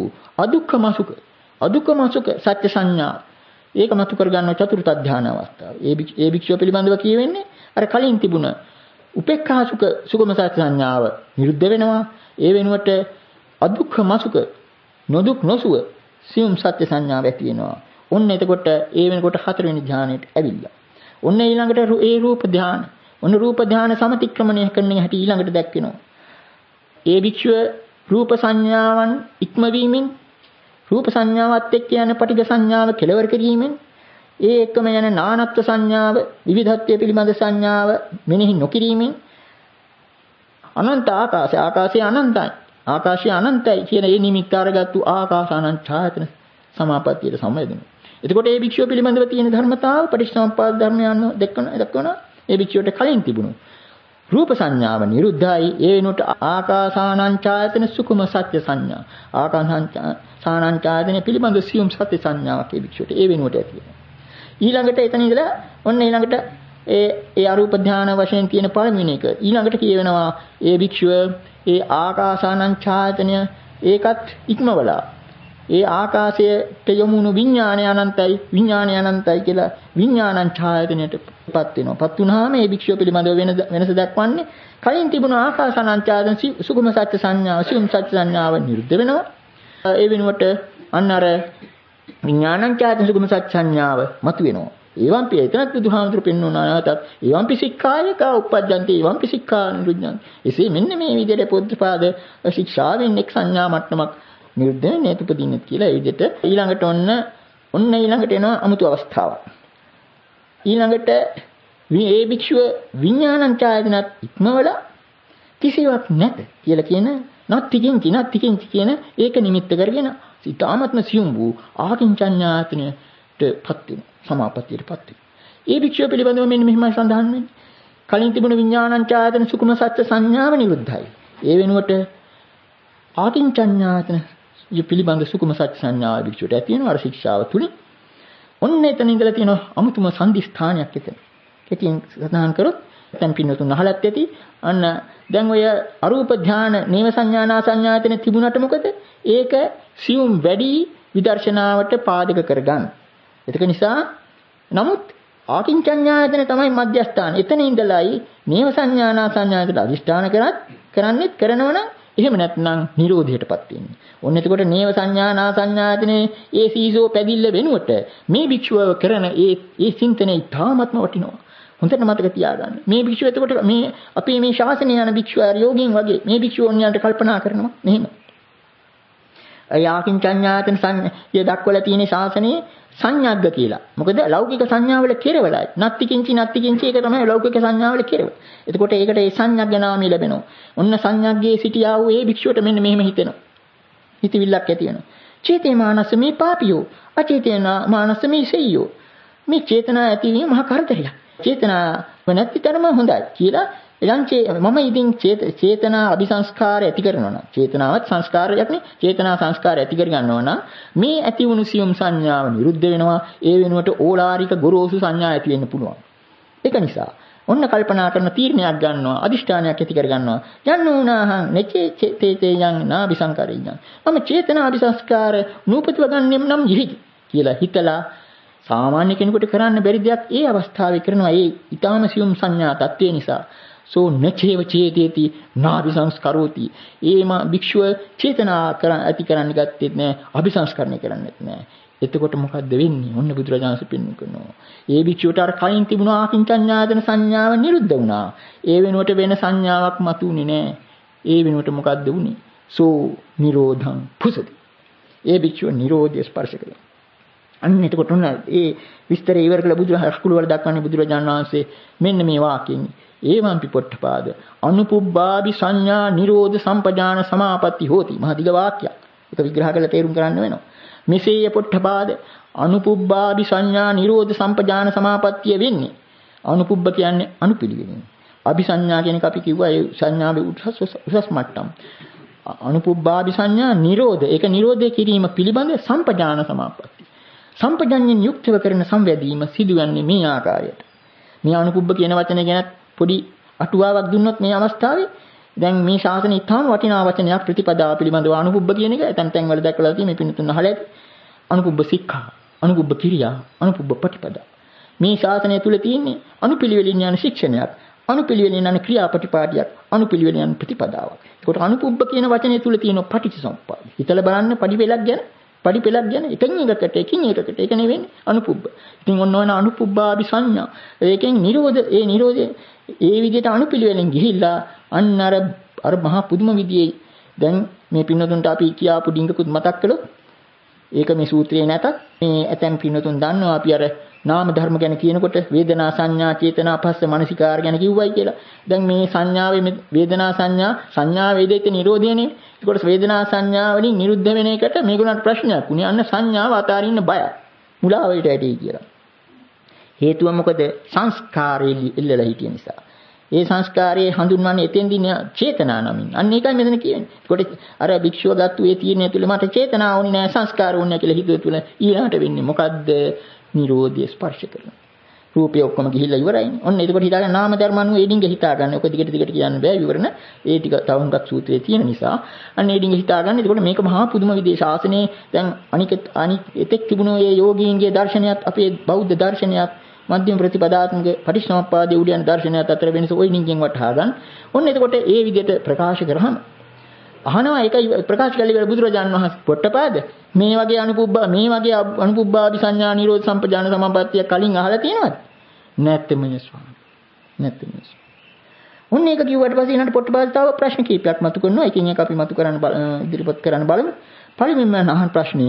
අදුක්ඛම සුඛ සත්‍ය සංඥා ඒක මතු කර ගන්න චතුර්ථ ධාන අවස්ථාව. ඒ භික්ෂුව පිළිබඳව කියවෙන්නේ අර කලින් තිබුණ උපේක්ඛා සුඛ සුගම සත්‍ය සංඥාව නිරුද්ධ වෙනවා. ඒ වෙනුවට අදුක්ඛම සුඛ නොදුක් නොසුව සියුම් සත්‍ය සංඥාව ඇති වෙනවා. ඔන්න එතකොට ඒ වෙනකොට හතරවෙනි ධානයට ඇවිල්ලා. ඔන්න ඊළඟට ඒ රූප ධාන. ඔන්න රූප ධාන සමතික්‍රමණය කරන හැටි ඊළඟට දැක්වෙනවා. ඒ භික්ෂුව රූප සංඥාවන් ඉක්මවීමෙන් රූප සංඥාවත් එක්ක යන පටිඝ සංඥාව කෙලවර කිරීමෙන් ඒ එක්කම යන නානත්ව සංඥාව විවිධත්වයේ පිළිබඳ සංඥාව මෙනෙහි නොකිරීමෙන් අනන්ත ආකාශය අනන්තයි කියන ඒ නිමිත්ත අරගත්තු ආකාසානං ඡායතන සමාපත්තියට සමවැදෙනවා. එතකොට ඒ භික්ෂුව පිළිබඳව තියෙන ධර්මතාව පටිච්චසමුප්පාද ධර්මයන් දක්වන ඒ භික්ෂුවට කලින් තිබුණු රූප සංඥාව නිරුද්ධයි. ඒ වෙනුවට ආකාසානං ඡායතන සුකුම සත්‍ය සංඥා ආකාසානං ඡායතන පිළිබඳ සියුම් සත්‍ය සංඥාවක් ඒ භික්ෂුවට ඒ වෙනුවට ඇති වෙනවා. ඊළඟට එතන ඉඳලා ඔන්න ඊළඟට ඒ අරූප ධාන වශයෙන් තියෙන පළවෙනි එක ඊළඟට කියවෙනවා ඒ භික්ෂුව ඒ ආකාසානං ඡායතනය ඒකත් ඉක්මවලා ඒ ආකාශයට යොමුණු විඥානය අනන්තයි කියලා විඥානං ඡායතනයටපත් වෙනවා. පත් වුණාම මේ භික්ෂුව පිළිබඳව වෙනස දක්වන්නේ කලින් තිබුණු ආකාසානං ඡායතන සුකුම සත්‍ය සංඥාව සියුම් සත්‍ය සංඥාව නිරුද්ධ වෙනවා. ඒ වෙනුවට අන්න අර විඥානං ඡායතන සුකුම සත්‍ය සංඥාව මතුවෙනවා. ඒවම්පි එතනත් බුදුහාමුදුරු පෙන්වනවා නැවතත් ඒවම්පි සික්ඛායකා උප්පජ්ජಂತಿ ඒවම්පි සික්ඛා නිරුද්ධಂತಿ. එසේ මෙන්න මේ විදිහට පොද්දපාද ශික්ෂාවෙන් එක් සංඥා මට්ටමක් නිරුද්ධ වෙන්නේ උපදින්නේ කියලා ඒ විදිහට ඊළඟට ඊළඟට එනවා අමුතු අවස්ථාවක්. ඊළඟට මේ භික්ෂුව විඥානං ඡායතනත් ඉක්මවලා කිසිවක් නැත කියලා කියන නත්ති කිංචි කියන ඒක නිමිත්ත කරගෙන ඊ타ත්ම සියුම් වූ ආකින්චඤ්ඤායතනයටපත් වෙන සමාපත්තියටපත් වෙන. ඒ භික්ෂුව පිළිබඳව මෙන්න මෙහිමයි සඳහන් වෙන්නේ. කලින් තිබුණු විඥානං ඡායතන සුකුම සත්‍ය සංඥාව නිරුද්ධයි. ඒ වෙනුවට ආකින්චඤ්ඤායතන පිළිබඳ සුකුම සත්‍ය සංඥාව භික්ෂුවට ඇති වෙනවා අර ශික්ෂාව තුලින්. ඔන්න එතන ඉඳලා තියෙන අමුතුම සම්දිස්ථානයක් එතන. කෙටියෙන් සඳහන් කරොත් දැන් පින්නතුන් අහලත් ඇති. අන්න දැන් ඔය අරූප ධාන නේව සංඥානා සංඥායතන තිබුණාට මොකද? ඒක සියුම් වැඩි විදර්ශනාවට පාදක කරගන්න. ඒක නිසා නමුත් ආකින්චඤ්ඤායතන තමයි මධ්‍යස්ථාන. එතන ඉඳලායි නේව සංඥානා සංඥායතන අදිෂ්ඨාන කරනවනම් එහෙම නැත්නම් නිරෝධයටපත් වෙන්නේ. ඔන්න එතකොට නේව සංඥානා සංඥායතනේ ඒ සීසෝ පැදිල්ල වෙනුවට මේ භික්ෂුව කරන ඒ චින්තනයේ තාමත්ම වටිනවා. හොඳට මතක තියාගන්න. මේ භික්ෂුව එතකොට මේ අපේ මේ ශාසනය යන භික්ෂුව යෝගීන් වගේ මේ භික්ෂුව ඔන්නයන්ට කල්පනා කරනවා මෙහෙම. ආකින්චඤ්ඤායතන සංඥා දක්වලා තියෙන ශාසනයේ සංඥාග්ග කියලා. මොකද ලෞකික සංඥාවල කෙරවලයි. නත්ති කිංචි ඒක තමයි ලෞකික සංඥාවල කෙරව. එතකොට ඒකට ඒ සංඥාග්ග නාමය ලැබෙනවා. ඔන්න සංඥාග්ගේ සිටියා වූ ඒ භික්ෂුවට මෙන්න මෙහෙම හිතෙනවා. හිතවිල්ලක් ඇති වෙනවා. චේතේ මානස මේ පාපියෝ අචේතේන මානස මේ සෙය්‍යෝ. මේ චේතනා ඇතිවීම මහා කරදරයක්. චේතනාව නැතිතරම හොඳයි කියලා මම ඉතින් චේතනා අபிසංස්කාරය ඇති කරනවා නම් චේතනාවත් සංස්කාරයක් නේ. චේතනා සංස්කාරය ඇති කර ගන්නවා නම් මේ ඇති වුණු සියුම් සංඥාව නිරුද්ධ වෙනවා. ඒ වෙනුවට ඕලාරික ගොරෝසු සංඥා ඇති වෙන්න පුළුවන්. ඒක නිසා ඔන්න කල්පනා කරන තීරණයක් ගන්නවා, අදිෂ්ඨානයක් ඇති කර ගන්නවා. යන්නෝනාහං නෙචේතේ යං නාபிසංකාරයං. මම චේතනා අபிසංස්කාර නූපතිව ගන්නෙම් නම් ඉහිදි කියලා හිතලා සාමාන්‍ය කෙනෙකුට කරන්න බැරි දෙයක් ඒ අවස්ථාවේ කරනවා. ඒ ඊටාම සියුම් සංඥා තත්ත්වේ නිසා. සෝ නචේව චේතේති නාභිසංස්කරෝති. ඒම භික්ෂුව චේතනා ඇති කරන්න ගත්තෙත් නෑ, අභිසංස්කරණය කරන්නෙත් නෑ. එතකොට මොකද්ද වෙන්නේ? ඔන්න බුදුරජාණන් පෙන්වු කරනවා. ඒ භික්ෂුවට අර කයින් තිබුණ ආකින්චඤ්ඤායතන සංඥාව නිරුද්ධ වුණා. ඒ වෙනුවට වෙන සංඥාවක් මතුුනේ නෑ. ඒ වෙනුවට මොකද්ද වුනේ? සෝ නිරෝධං පුසති. ඒ භික්ෂුව නිරෝධය ස්පර්ශ කළා. අන්න එතකොට උන ඒ විස්තරය ඉවර කළ බුදුහස්කුල වල දක්වන්නේ බුදුරජාණන් වහන්සේ මෙන්න මේ වාක්‍යයෙන්. ඒවම්පි පොට්ටපාද අනුපුබ්බාදි සංඥා නිරෝධ සම්පජාන සමාපatti හෝති. මහ දිග වාක්‍යයක්. ඒක විග්‍රහ කරලා තේරුම් ගන්න වෙනවා. මෙසේය පොට්ටපාද අනුපුබ්බාදි සංඥා නිරෝධ සම්පජාන සමාපත්තිය වෙන්නේ. අනුපුබ්බ කියන්නේ අනුපිළිවෙලින්. අபிසඤ්ඤා කියන එක අපි කිව්වා ඒ සංඥාවේ උසස් මට්ටම්. අනුපුබ්බාදි සංඥා නිරෝධ. ඒක නිරෝධය කිරීම පිළිබඳ සම්පජාන සමාපatti. සම්පජඤ්ඤයෙන් යුක්තව කරන සංවැදීම සිදුවන්නේ මේ ආකාරයට. මේ අනුපුබ්බ කියන වචනේ ගැන පොඩි අටුවාවක් දුන්නොත් මේ අවස්ථාවේ දැන් මේ ශාසනය ඉතාම වටිනා වචනයක් ප්‍රතිපදාව පිළිබඳව අනුපුබ්බ කියන එක ඇතැම් තැන්වල දැක්වලා තියෙන මේ පින්තුන් අහලා ඇති. අනුපුබ්බ සික්ඛා, අනුපුබ්බ කිරියා, අනුපුබ්බ ප්‍රතිපදා. මේ ශාසනය තුල තියෙන්නේ අනුපිළිවෙලින් යන ශික්ෂණයක්, අනුපිළිවෙලින් යන ක්‍රියාපටිපාටියක්, අනුපිළිවෙලින් යන ප්‍රතිපදාවක්. ඒකට අනුපුබ්බ කියන වචනේ තුල තියෙන පටිච්චසමුප්පාද. හිතලා බලන්න පරිපෙලක් ගැන එකින් එකකට ඒක නෙවෙන්නේ අනුපුබ්බ. ඉතින් ඔන්න අනුපුබ්බාදි සංඥා. ඒකෙන් නිරෝධය ඒ විදිහට අනුපිළිවෙලින් ගිහිල්ලා අන්න අර මහා පුදුම විදියේ දැන් මේ පින්නතුන්ට අපි කියාපු ඩිංගකුත් මතක් කළොත් ඒක මේ සූත්‍රයේ නැතත් මේ ඇතැම් පින්නතුන් දන්නවා අපි අර නාම ධර්ම ගැන කියනකොට වේදනා සංඥා චේතනා පස්ස මනසිකාර ගැන කිව්වයි කියලා. දැන් මේ සංඥාවේ වේදනා සංඥා වේදිත නිරෝධයනේ. ඒකට වේදනා සංඥා වලින් නිරුද්ධ වෙන එකට මේගොල්ලන්ට ප්‍රශ්නයක් උනේ. අන්න සංඥාව අතාරින්න බය. මුලාවයට ඇටි කියලා. හේතුව මොකද? සංස්කාරයේ ඉල්ලලා හිටිය නිසා. ඒ සංස්කාරයේ හඳුන්වන්නේ එතෙන්දී චේතනා නමින්. අන්න ඒකයි මෙතන කියන්නේ. ඒකට අර භික්ෂුව ගත්තු ඒ තීරණය තුල මට චේතනා ඕනේ නෑ සංස්කාර ඕනේ නෑ කියලා හිතුව තුල ඊළඟට වෙන්නේ මොකද්ද? නිරෝධය ස්පර්ශ කරනවා. රූපය ඔක්කොම ගිහිල්ලා ඉවරයිනේ. ඔන්න එතකොට හිතාගන්න නාම ධර්ම අනුව ඒ ඩිංග හිතාගන්න. ඔක දිගට කියන්න බෑ විවරණ. ඒ ටික තව හුඟක් සූත්‍රයේ තියෙන නිසා අන්න ඒ ඩිංග හිතාගන්න. එතකොට මේක මහා පුදුම විදිහේ ශාසනයේ දැන් අනික එතෙක් තිබුණු ඒ යෝගීන්ගේ දර්ශනයත් අපේ බෞද්ධ දර්ශනයත් මධ්‍යම ප්‍රතිපදාත්මක පටිච්චසමුප්පාදයේ උඩ යන දර්ශනයත් අතර වෙනස ඔය ඩිංගෙන් වටහා ගන්න. ඔන්න එතකොට ඒ විදිහට ප්‍රකාශ කරාම අහනවා ඒකයි ප්‍රකාශ කළේ වෙල බුදුරජාණන් වහන්සේ පොට්ටපාද මේ වගේ අනුපුබ්බාදි සංඥා නිරෝධ සම්පජාන සමාපත්තිය කලින් අහලා තියෙනවද? නැත්නම් ස්වාමී. ඔන්න ඒක කිව්වට පස්සේ ඊළඟට පොට්ටපාද තව ප්‍රශ්න කීපයක් මතු කරනවා. එකින් එක අපි මතු කරන්න ඉදිරිපත් කරන්න බලමු. පළවෙනිම අහන ප්‍රශ්නය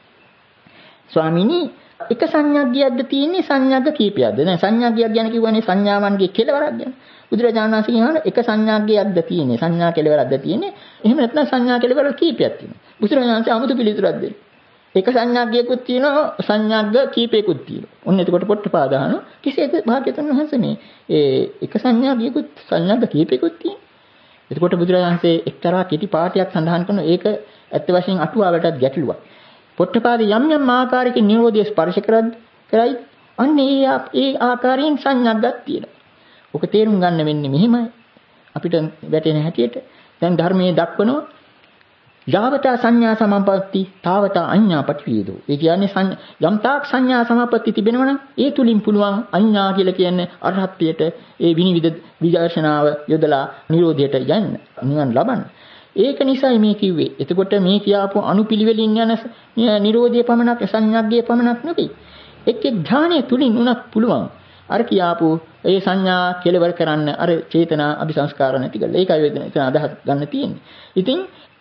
ස්වාමීනි එක සංඥාග්ගයක්ද තියෙන්නේ සංඥාග්ග කීපයක්ද? දැන් සංඥාග්ගයක් ගැන කිව්වනේ සංඥාවන්ගේ කෙලවරක් ගැන. බුදුරජාණන් වහන්සේ කියනවා එක සංඥාග්ගයක්ද තියෙන්නේ සංඥා කෙලවරක්ද තියෙන්නේ? එහෙම නැත්නම් සංඥා කෙලවර කීපයක් තියෙනවා. බුදුරජාණන් වහන්සේ 아무තු පිළිතුරක් දෙන්නේ. එක සංඥාග්ගයකුත් තියෙනවා සංඥාග්ග කීපයකුත් තියෙනවා. ඔන්න එතකොට පොට්ටපාද අහනවා කිසියක භාග්‍යතුන් වහන්සේ මේ එක සංඥාග්ගයකුත් සංඥාග්ග කීපයකුත් තියෙනවා. එතකොට බුදුරජාණන් වහන්සේ එක්තරා කෙටි පාඩයක් සඳහන් කරනවා. ඒක ඇත්ත වශයෙන් අටුවාවටත් ගැටලුවක්. පොට්ටපාද යම් ආකාරයකින් නිරෝධය ස්පර්ශ කරයි අන්න ඒ ආකාරයෙන් සංඥාග්ගක් තියෙනවා. ඔක තේරුම් ගන්න වෙන්නේ මෙහෙමයි. අපිට වැටෙන හැටියට දැන් ධර්මයේ දක්වනවා යාවතා සංඥා සමාපatti තාවතා අඤ්ඤා පටිවිදෝ. ඒ කියන්නේ යම් තාක් සංඥා සමාපatti තිබෙනවා නම් ඒ තුලින් පුළුවන් අඤ්ඤා කියලා කියන්නේ අරහත්ත්වයට ඒ විනිවිද විදර්ශනාව යොදලා නිරෝධයට යන්න නිවන් ලබන්න. ඒක නිසායි මේ කිව්වේ. එතකොට මේ කියාපු අනුපිළිවෙලින් යන නිරෝධය පමණක් සංඥාග්ගය පමණක් නෙවෙයි. එක් ඥානයේ තුලින් උනත් පුළුවන් අර කියාපු ඒ සංඥා කෙලවර කරන්න අර චේතනා අபிසංස්කාර නැති කරලා. ඒකයි වේදන එතන අදහස් ගන්න තියෙන්නේ. ඉතින්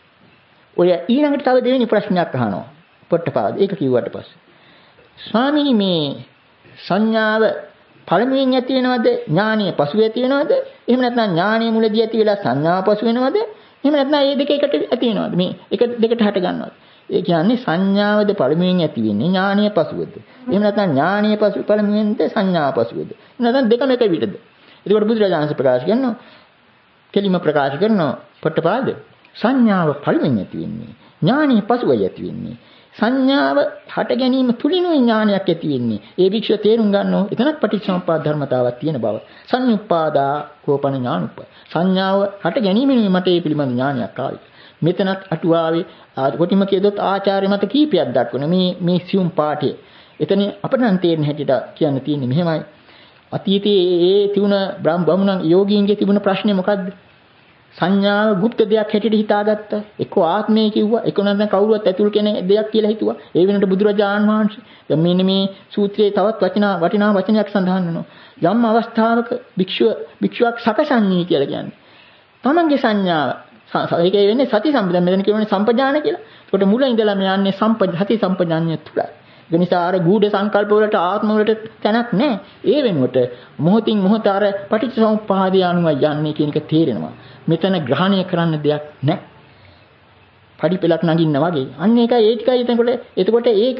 ඔය ඊළඟට තව දෙවෙනි ප්‍රශ්නයක් අහනවා පොට්ටපාද. ඒක කිව්වට පස්සේ ස්වාමීනි මේ සංඥාව පළමුවෙන් ඇති වෙනවද ඥානීය පසුව ඇති වෙනවද? එහෙම නැත්නම් ඥානීය මුලදී ඇති වෙලා සංඥාව පසු වෙනවද? එහෙම නැත්නම් මේ දෙක එකට ඇති වෙනවද? මේ එක දෙකට හට ගන්නවද? ඒ කියන්නේ සංඥාවද පළමුවෙන් ඇති වෙන්නේ ඥානීය පසුවද? එහෙම නැත්නම් ඥානීය පසු පළමුවෙන්ද සංඥාව පසුවද? නැත්නම් දෙකම එක විදිහද? ඒකට බුදුරජාණන් ප්‍රකාශ කරනවා කෙලිම ප්‍රකාශ කරනවා පොට්ටපාද සංඥාව පළමුවෙන් ඇති වෙන්නේ ඥානීය පසුවයි ඇති වෙන්නේ. සංඥාව හට ගැනීම තුලිනුයි ඥානයක් ඇති වෙන්නේ. ඒ වික්ෂය තේරුම් ගන්නෝ එතනත් පටිච්චසමුප්පාද ධර්මතාවක් තියෙන බව. සංයුප්පාදා කෝපන ඥානුප්ප. සංඥාව හට ගැනීමෙනුයි මට ඒ පිළිබඳ ඥානයක් ආවේ. මෙතනත් අටුවාවේ කොටිම කියදොත් ආචාර්ය මත කීපයක් දක්වන මේ සියුම් පාඨය. එතන අපට නම් තේරෙන හැටියට කියන්න තියෙන්නේ මෙහෙමයි. අතීතයේ ඒ තිබුණ බමුණන් යෝගීන්ගේ තිබුණ ප්‍රශ්නේ මොකද්ද? සංඥාව গুপ্ত දෙයක් හැටියට හිතාගත්තා. එක්ක ආත්මය කිව්වා, එක්ක නැත්නම් කවුරුවත් ඇතුල් කෙනෙක් දෙයක් කියලා හිතුවා. ඒ වෙනකොට බුදුරජාණන් වහන්සේ දැන් මෙන්න මේ සූත්‍රයේ තවත් වටිනා වචනයක් සඳහන් වෙනවා. යම් අවස්ථාවක භික්ෂුවක් සකසන්නේ කියලා කියන්නේ. තමන්ගේ සංඥාව ඒකේ වෙන්නේ සති සම්පදාන මෙතන කියවනේ සම්පජාන කියලා. ඒකට මුල ඉඳලා යන්නේ සති සම්පජාන්‍ය තුලයි. ඒ නිසා අර ගුඪ සංකල්ප වලට ආත්ම වලට තැනක් නැහැ. ඒ වෙනුවට මොහොතින් මොහොත අර පටිච්චසමුප්පාදය අනුව යන්නේ කියන එක තේරෙනවා. මෙතන ග්‍රහණය කරන්න දෙයක් නැහැ. පඩිපෙලක් නගින්න වගේ. අන්න ඒකයි ඒ ටිකයි එතකොට ඒක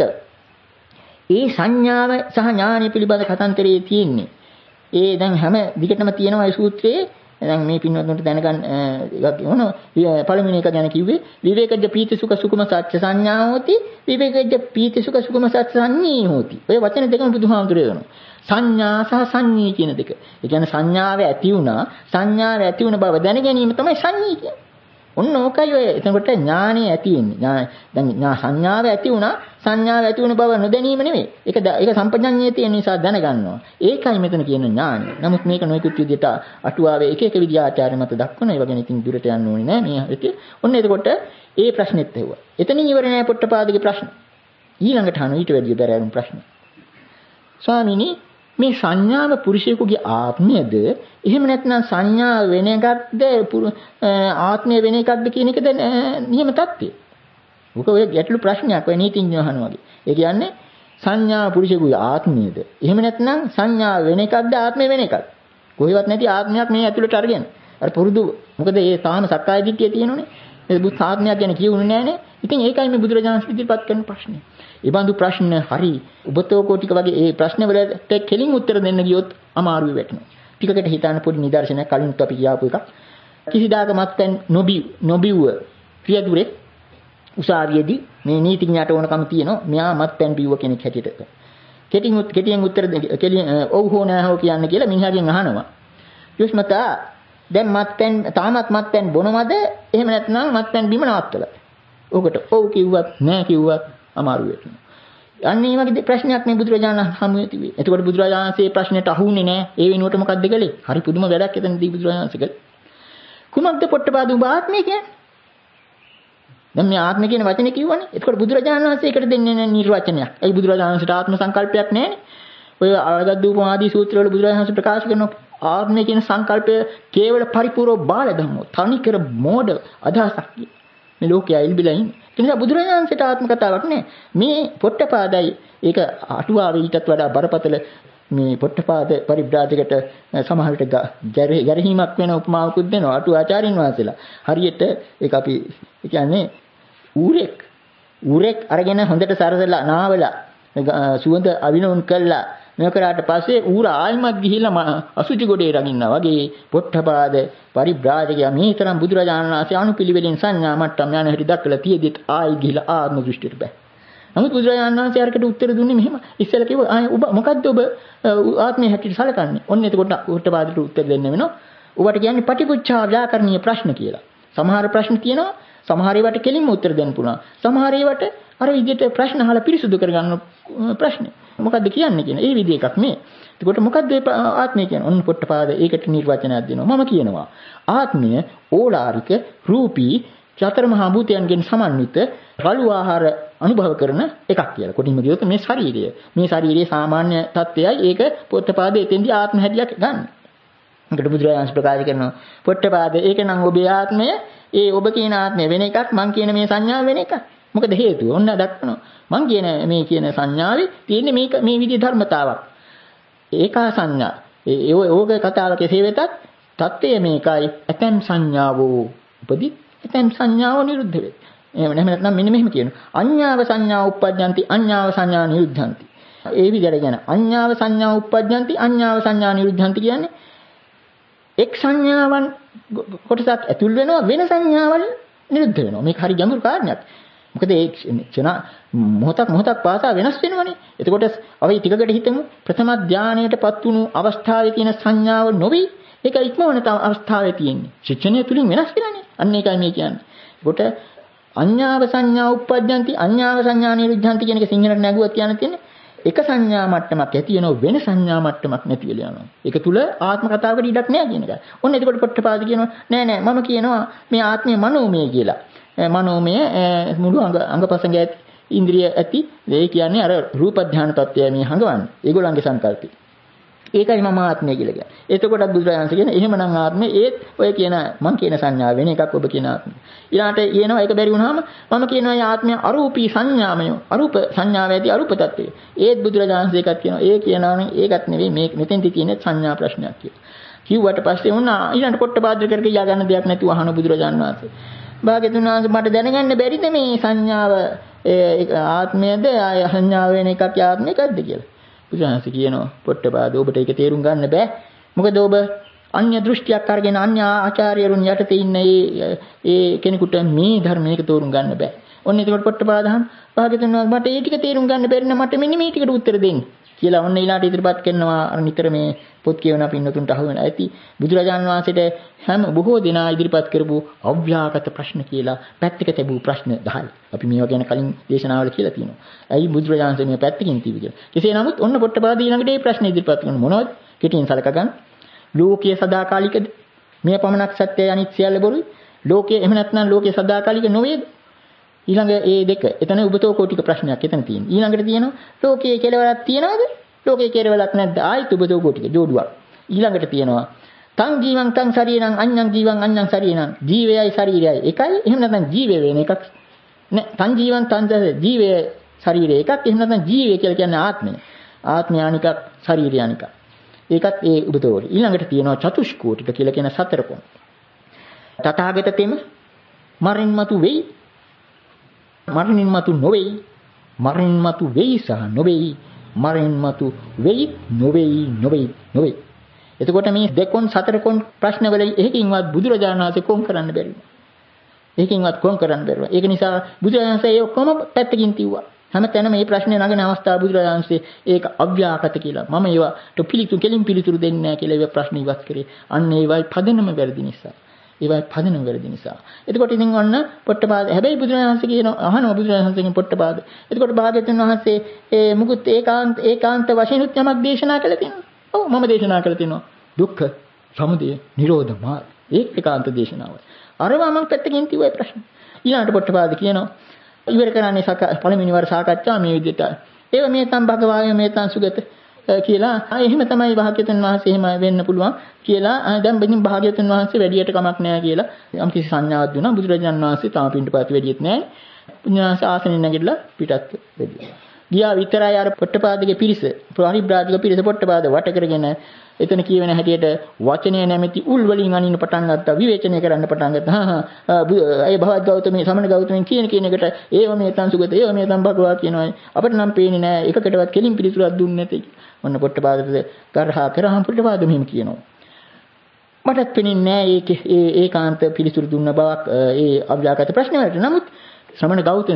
ඒ සංඥාව සහ ඥානය පිළිබඳ කතන්දරයේ තියෙන්නේ. ඒ දැන් හැම දිගටම තියෙනවා ඒ සූත්‍රයේ. දැන් මේ පින්වත්තුන්ට දැනගන්න මොන පළවෙනි එක ගැන කිව්වේ විවේකජ්ජ ප්‍රීති සුඛ සුඛම සත්‍ය සංඥා හෝති විවේකජ්ජ ප්‍රීති සුඛ සුඛම සත්‍ය සංඤී හෝති. ඔය වචන දෙකම බුදුහාමුදුරේ වෙනවා. සංඥා සහ සංඤී කියන දෙක. ඒ කියන්නේ සංඥාව ඇති වුණ බව දැන ගැනීම තමයි සංඤී කියන්නේ. ඔන්න ඕකයි ඔය. එතකොට ඥානෙ ඇති වෙන්නේ. දැන් සංඥාව ඇති වුණා සංඥාව ඇති වුණ බව නොදැනීම නෙමෙයි. ඒක සම්පජඤ්ඤයේ තියෙන නිසා දැනගන්නවා. ඒකයි මෙතන කියන ඥානය. නමුත් මේක නොයෙකුත් විදිහට අටුවාවේ එක එක විදිහ ආචාර්ය මත දක්වන ඒ වගේ ඉතින් දුරට යන්න ඕනේ නෑ මේ හිතේ. ඔන්න එතකොට ඒ ප්‍රශ්නෙත් ඇහුවා. එතනින් ඉවර නෑ පොට්ටපාදගේ ප්‍රශ්න. ඊළඟට අහන ඊට වැඩි බැරෑරුම් ප්‍රශ්න. ස්වාමීනි මේ සංඥාව පුරුෂයෙකුගේ ආත්මයද එහෙම නැත්නම් සංඥා වෙන එකක්ද ආත්මය වෙන එකක්ද කියන එකද නියම தත්ත්වය. ඔක ඔය ගැටළු ප්‍රශ්නයක් ඔය නීතිඥ අහනවා වගේ. ඒ කියන්නේ සංඥා පුරුෂයෙකුගේ ආත්මයද එහෙම නැත්නම් සංඥා වෙන එකක්ද ආත්මය වෙන එකක්ද? කොහෙවත් නැති ආත්මයක් මේ ඇතුළට අරගෙන. අර පුරුදු මොකද ඒ තාම සක්කාය දිට්ඨිය තියෙනෝනේ. ඒ බුත් ආත්මයක් ගැන කියුනේ නෑනේ. ඉතින් ඒකයි මේ බුදුරජාණන් ඉදිරිපත් කරන ප්‍රශ්නේ. ඒ බඳු ප්‍රශ්න හරි ඔබතෝ කෝටික වගේ ඒ ප්‍රශ්න වලට කෙලින් උත්තර දෙන්න ගියොත් අමාරුයි වැටෙනවා. ටිකකට හිතන්න පොඩි නිදර්ශනයක් කලින් අපි කියාපු එකක්. කිසිදාක මත්පැන් නොබිව්ව පියදුරෙක් උසාවියේදී මේ නීතිඥයට ඕනකම තියෙනවා. මෙයා මත්පැන් බිව්ව කෙනෙක් හැටියට. කෙටියෙන් උත්තර ඔව් හෝ නැහැ හෝ කියන්න කියලා මිනිහාගෙන් අහනවා. යොස්මතා දැන් තාමත් මත්පැන් බොනවද? එහෙම නැත්නම් මත්පැන් බීම නවත්තලා. ඔකට ඔව් කිව්වත් නැහැ කිව්වත් අමාරු වෙනවා. අන්න ඒ වගේ ප්‍රශ්නයක් මේ බුදුරජාණන් හමුවේ තිබේ. එතකොට බුදුරජාණන්සේ ප්‍රශ්නෙට අහුන්නේ නැහැ. ඒ වෙනුවට මොකක්ද කළේ? හරි පුදුම වැඩක් එතනදී බුදුරජාණන්සේ කළේ. කුමක්ද පොට්ටපාද උඹ ආත්මය කියන්නේ? දැන් මේ ආත්මය කියන වචනේ කිව්වනේ. එතකොට බුදුරජාණන් වහන්සේ ඒකට දෙන්නේ නිර්වචනයක්. ඒ බුදුරජාණන්සේට ආත්ම සංකල්පයක් නැහැනේ. ඔය අරගද්දූපම ආදී සූත්‍රවල බුදුරජාණන් වහන්සේ ප්‍රකාශ කරන ආත්මය කියන සංකල්පය කේවල පරිපූර්ණ බාල ධම්මෝ. තනිකර මෝඩ අදහසක්. මේ ලෝකයේ ඉල්බිලා ඉන්නේ. ඒ නිසා බුදුරජාණන්සේට ආත්ම කතාවක් නෑ. මේ පොට්ටපාදයි ඒක අටුවාවේ ඊටත් වඩා බරපතල මේ පොට්ටපාද පරිබ්‍රාජකට සමහර විට ගැරහීමක් වෙන උපමාවකුත් දෙනවා අටුවාචාරින් වහන්සේලා. හරියට ඒක අපි කියන්නේ ඌරෙක් අරගෙන හොඳට සරසලා නාවලා සුවඳ අවිනෝන් කළා මේකරාට පස්සේ ඌර ආයිමත් ගිහිල්ලා අසුචි ගොඩේ රගින්නා වගේ පොට්ටපාද පරිබ්‍රාජකයා මේ තරම් බුදුරජාණන් වහන්සේ අනුපිළිවෙලින් සංඥා මට්ටම් යන හැටි දක්වලා තියෙද්දිත් ආයි ගිහිල්ලා ආත්ම දෘෂ්ටියට බෑ. නමුත් බුදුරජාණන් වහන්සේ අරකට උත්තර දුන්නේ මෙහෙම. ඉස්සෙල්ලා කිව්වා ඔබ මොකද්ද ඔබ ආත්මය හැටියට සැලකන්නේ? ඔන්න එතකොට පොට්ටපාදට උත්තර දෙන්න වෙනවා. ඔබට කියන්නේ පටිපුච්ඡා ව්‍යාකරණීය ප්‍රශ්න කියලා. සමහර ප්‍රශ්න තියෙනවා. සමහර ඒවාට කෙලින්ම උත්තර දෙන්න පුළුවන්. සමහර ඒවාට අර විදිහට ප්‍රශ්න අහලා පිරිසුදු කරගන්න ප්‍රශ්න. මොකද්ද කියන්නේ කියන. ඒ විදිහ එකක් මේ. එතකොට මොකද්ද ආත්මය කියන්නේ? ඔන්න පොට්ටපාද ඒකට නිර්වචනයක් දෙනවා. මම කියනවා ආත්මය ඕලාරික රූපී චතර මහා භූතයන්ගෙන් සමන්විත රළු ආහාර අනුභව කරන එකක් කියලා. කොටින්ම කියොත් මේ ශරීරයේ සාමාන්‍ය තත්ත්වයයි ඒක පොට්ටපාද එතෙන්දී ආත්ම හැටියක් ගන්න. ඒකට බුදුරජාණන් ප්‍රකාශ කරනවා පොට්ටපාද ඒක නම් ඔබේ ආත්මය ඒ ඔබ කියන ආත්මය වෙන එකක් මං කියන මේ සංඥාව වෙන එකක්. මොකද හේතුව? ඔන්න දක්වනවා. මං කියන මේ කියන සංඥාවේ තියෙන්නේ මේ විදිහේ ධර්මතාවක්. ඒකා සංඥා. ඕක කතාව කෙසේ වෙතත් தත්ත්වය මේකයි. ඇතැම් සංඥාවෝ උපදි ඇතැම් සංඥාවෝ නිරුද්ධ වේ. එහෙම නැත්නම් මෙන්න මෙහෙම කියනවා. අඤ්ඤාව සංඥා උප්පජ්ජಂತಿ අඤ්ඤාව සංඥා නිරුද්ධಂತಿ. ඒ විදිහට කියන අඤ්ඤාව සංඥා උප්පජ්ජಂತಿ අඤ්ඤාව සංඥා නිරුද්ධಂತಿ කියන්නේ එක් සංඥාවන් කොටසක් ඇතුල් වෙනවා වෙන සංඥාවල් නිරුද්ධ වෙනවා. මේක හරි ගැඹුරු කාරණයක්. මොකද ඒ ක්ෂණ මොහොතක් පාසා වෙනස් වෙනවනේ. එතකොට අපි ටිකකට හිතමු ප්‍රථම ධානයටපත් වුණු අවස්ථාවේ තියෙන සංඥාව නොවි ඒක ඉක්මවන අවස්ථාවේ තියෙන්නේ. ශික්ෂණය තුලින් වෙනස් වෙනනේ. අන්න ඒකයි මේ කියන්නේ. ඒකට අඤ්ඤාව සංඥා උප්පජ්ජಂತಿ අඤ්ඤාව සංඥා නිරුද්ධಂತಿ කියන එක සිංහලට නැගුවත් කියන්න තියෙන්නේ එක සංඥා මට්ටමක් ඇති වෙනව වෙන සංඥා මට්ටමක් නැති වෙලා යනවා. ඒක තුල ආත්ම කතාවකට ඉඩක් නැහැ කියන එකයි. ඔන්න එතකොට පොට්ටපාද කියනවා නෑ නෑ මම කියනවා මේ ආත්මය මනෝමය කියලා. මනෝමය මුළු අංගපසංග ඇති ඉන්ද්‍රිය ඇති ඒ කියන්නේ අර රූප ධානය තත්ත්වය මේ හංගවන්නේ. ඒගොල්ලන්ගේ සංකල්පය. ඒකයි මම ආත්මය කියලා කියන්නේ. එතකොටත් බුදුරජාණන් කියන එහෙමනම් ආත්මය ඒත් ඔය කියන මං කියන සංඥාව වෙන එකක් ඔබ කියන ආත්මය. ඊළාට කියනවා ඒක බැරි වුණාම මම කියනවා මේ ආත්මය අරූපී සංඥාමය. අරූප සංඥාව ඇති අරූප තත්ත්වය. ඒත් බුදුරජාණන් ඒකත් කියනවා. ඒ කියනවානේ ඒකත් නෙවෙයි මේ මෙතෙන්දි තියෙන සංඥා ප්‍රශ්නයක් කියලා. කිව්වට පස්සේ වුණා ඊළඟ පොට්ටපාද කර කියා ගන්න දෙයක් නැතුව අහන බුදුරජාණන් වහන්සේ. භාග්‍යතුන් වහන්සේ මට දැනගන්න බැරිද මේ සංඥාව ආත්මයද සංඥාව වෙන එකක් ආත්මිකක්ද කියලා. බුදුහාමසේ කියනවා පොට්ටපාද ඔබට ඒක තේරුම් ගන්න බෑ. මොකද ඔබ අන්‍ය දෘෂ්ටියක් අරගෙන අන්‍ය ආචාර්යරුන් යටතේ ඉන්න ඒ කෙනෙකුට මේ ධර්මයක තේරුම් ගන්න බෑ. ඔන්න ඒකට පොට්ටපාද අහන භාග්‍යතුන් වහන්සේ මට ඒ ටික තේරුම් ගන්න බැරි නම් මට මෙන්න මේ ටිකට උත්තර දෙන්න කියලා ඔන්න ඊළාට ඉදිරිපත් කරනවා. අර නිතර මේ පොත් කියවන පින්නතුන්ට අහු වෙන ඇති බුදුරජාණන් වහන්සේට හැම බොහෝ දෙනා ඉදිරිපත් කරපු අව්‍යාකට ප්‍රශ්න කියලා පැත්තක තිබූ ප්‍රශ්න 10යි. අපි මේවා ගැන කලින් දේශනාවල කියලා තියෙනවා. ඇයි බුදුරජාණන් වහන්සේ මේ පැත්තකින් තිබි කියලා. කෙසේ නමුත් ඔන්න පොට්ටපාද ඊළඟට මේ ප්‍රශ්න ඉදිරිපත් කරන මොනවද? කෙටියෙන් සලක ගන්න. ලෝකයේ සදාකාලිකද? මේ පමණක් සත්‍යය අනිත් සියල්ල බොරුයි. ලෝකයේ එහෙම නැත්නම් ලෝකයේ සදාකාලික නොවේද? ඊළඟ ඒ දෙක. එතන උබතෝ කෝටික ප්‍රශ්නයක් එතන තියෙනවා. ඊළඟට තියෙනවා ලෝකයේ කෙලවරක් තියනවද? ලෝකයේ කෙලවරක් නැද්ද? ආයිත් උබතෝ කෝටික ජෝඩුවක්. ඊළඟට තියෙනවා තං ජීවං තං ශරීරං අඤ්ඤං ජීවං අඤ්ඤං ශරීරං. ජීවයයි ශරීරයයි එකයි. එහෙම නැත්නම් ජීවය වෙන එකක්. නෑ තං ජීවං තං ජීවය ශරීරය එකක්. එහෙම නැත්නම් ජීවය කියලා කියන්නේ ආත්මය. ආත්මය අනිකක් ශරීරය අනිකක්. ඒකත් ඒ උබතෝ. ඊළඟට තියෙනවා චතුෂ්කෝටික කියලා කියන සතර කොන. තථාගත තෙම මරින් මතු වෙයි. මරණින් මතු නොවේයි. මරණින් මතු වෙයි සහ නොවේයි. මරණින් මතු වෙයි නොවේයි. එතකොට මේ දෙකොන් සතර කොන් ප්‍රශ්නවල එකකින්වත් බුදුරජාණන් වහන්සේ කොම් කරන්න බැරි වුණා. එකකින්වත් කොම් කරන්න බැරුව. ඒක නිසා බුදුරජාණන් වහන්සේ ඒ ඔක්කොම පැත්තකින් තියුවා. හැමතැනම මේ ප්‍රශ්නේ නගන අවස්ථාව බුදුරජාණන් වහන්සේ ඒක අව්‍යාකට කියලා. මම ඒවට කෙලින් පිළිතුරු දෙන්නේ නැහැ කියලා ඒ ප්‍රශ්න ඉවත් කරේ. අන්න ඒවයි පදනම වැරදි නිසා. ඒවයි පදනම වැරදි නිසා. එතකොට ඉතින් ඔන්න පොට්ටපාද හැබැයි බුදුරජාණන් වහන්සේ කියන අහනවා බුදුරජාණන් වහන්සේගෙන් පොට්ටපාද. එතකොට භාග්‍යවතුන් වහන්සේ මුකුත් ඒකාන්ත වශයෙන් උත් යමක් දේශනා කළා තියෙනවා. ඔව් මම දේශනා කළා තියෙනවා. දුක්ඛ සමුදය නිරෝධ මාර්ග. ඒකාන්ත දේශනාවයි. අරවා මම පැත්තකින් තියුවා ප්‍රශ්න. ඊළඟට පොට්ටපාද කියනවා ඉවර කරන්නේ පළවෙනි වර සාකච්ඡා මේ විදිහට. ඒව මේ තම් භගවාය මේ තම් සුගත කියලා එහෙම තමයි භාග්‍යවතුන් වහන්සේ එහෙම වෙන්න පුළුවන් කියලා දැන් බින් භාග්‍යවතුන් වහන්සේ වැඩියට කමක් නැහැ කියලා යම් කිසි සංඥාවක් දුන්නා. බුදුරජාණන් වහන්සේ තාම පිටුපාති වැඩියෙත් නැහැ. පුණ්‍යාස ආසනෙන් නැගිටලා පිටත් වෙදියා. ගියා විතරයි අර පොට්ටපාදගේ පිරිස පරිබ්‍රාජක පිරිස පොට්ටපාද වට කරගෙන එතන කියවෙන හැටියට වචනය නැමැති උල් වලින් අනින්න පටන් ගත්තා. විවේචනය කරන්න පටන් ගත්තා. ඒ භවත් ගෞතමී සමන ගෞතමී කියන එකට ඒව මේ තන් සුගත ඒව මේ තන් භගවා කියනවා. අපිට නම් පේන්නේ නැහැ එකකටවත් කෙලින් පිළිතුරක් දුන්නේ නැති. ඔන්න පොට්ටපාදට කරහා කරහම් පොට්ටපාද මෙහෙම කියනවා. මටත් පේන්නේ නැහැ ඒකාන්ත පිළිතුරු දුන්න බවක් ඒ අව්‍යාකට ප්‍රශ්න වලට. නමුත් ශ්‍රමණ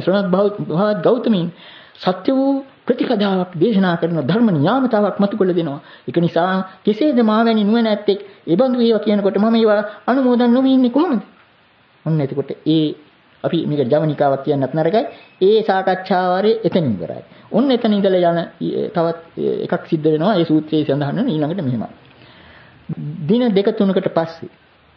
භවත් ගෞතමීන් සත්‍ය වූ ප්‍රතිකදාවක් දේශනා කරන ධර්ම නියාමතාවක් මතු කළ දෙනවා. ඒක නිසා කෙසේද මාවැනි නුවණැත්තෙක් ඒ බඳු ඒවා කියනකොට මම ඒවා අනුමෝදන් නොවි ඉන්නේ කොහොමද? ඔන්න එතකොට අපි මේක ජවනිකාවක් කියන්නත් නරකයි. ඒ සාකච්ඡාවාරේ එතනින් ඉවරයි. ඔන්න එතන ඉඳලා යන තවත් එකක් සිද්ධ වෙනවා. ඒ සූත්‍රයේ සඳහන් වෙන ඊළඟට මෙහෙමයි. දින දෙක තුනකට පස්සේ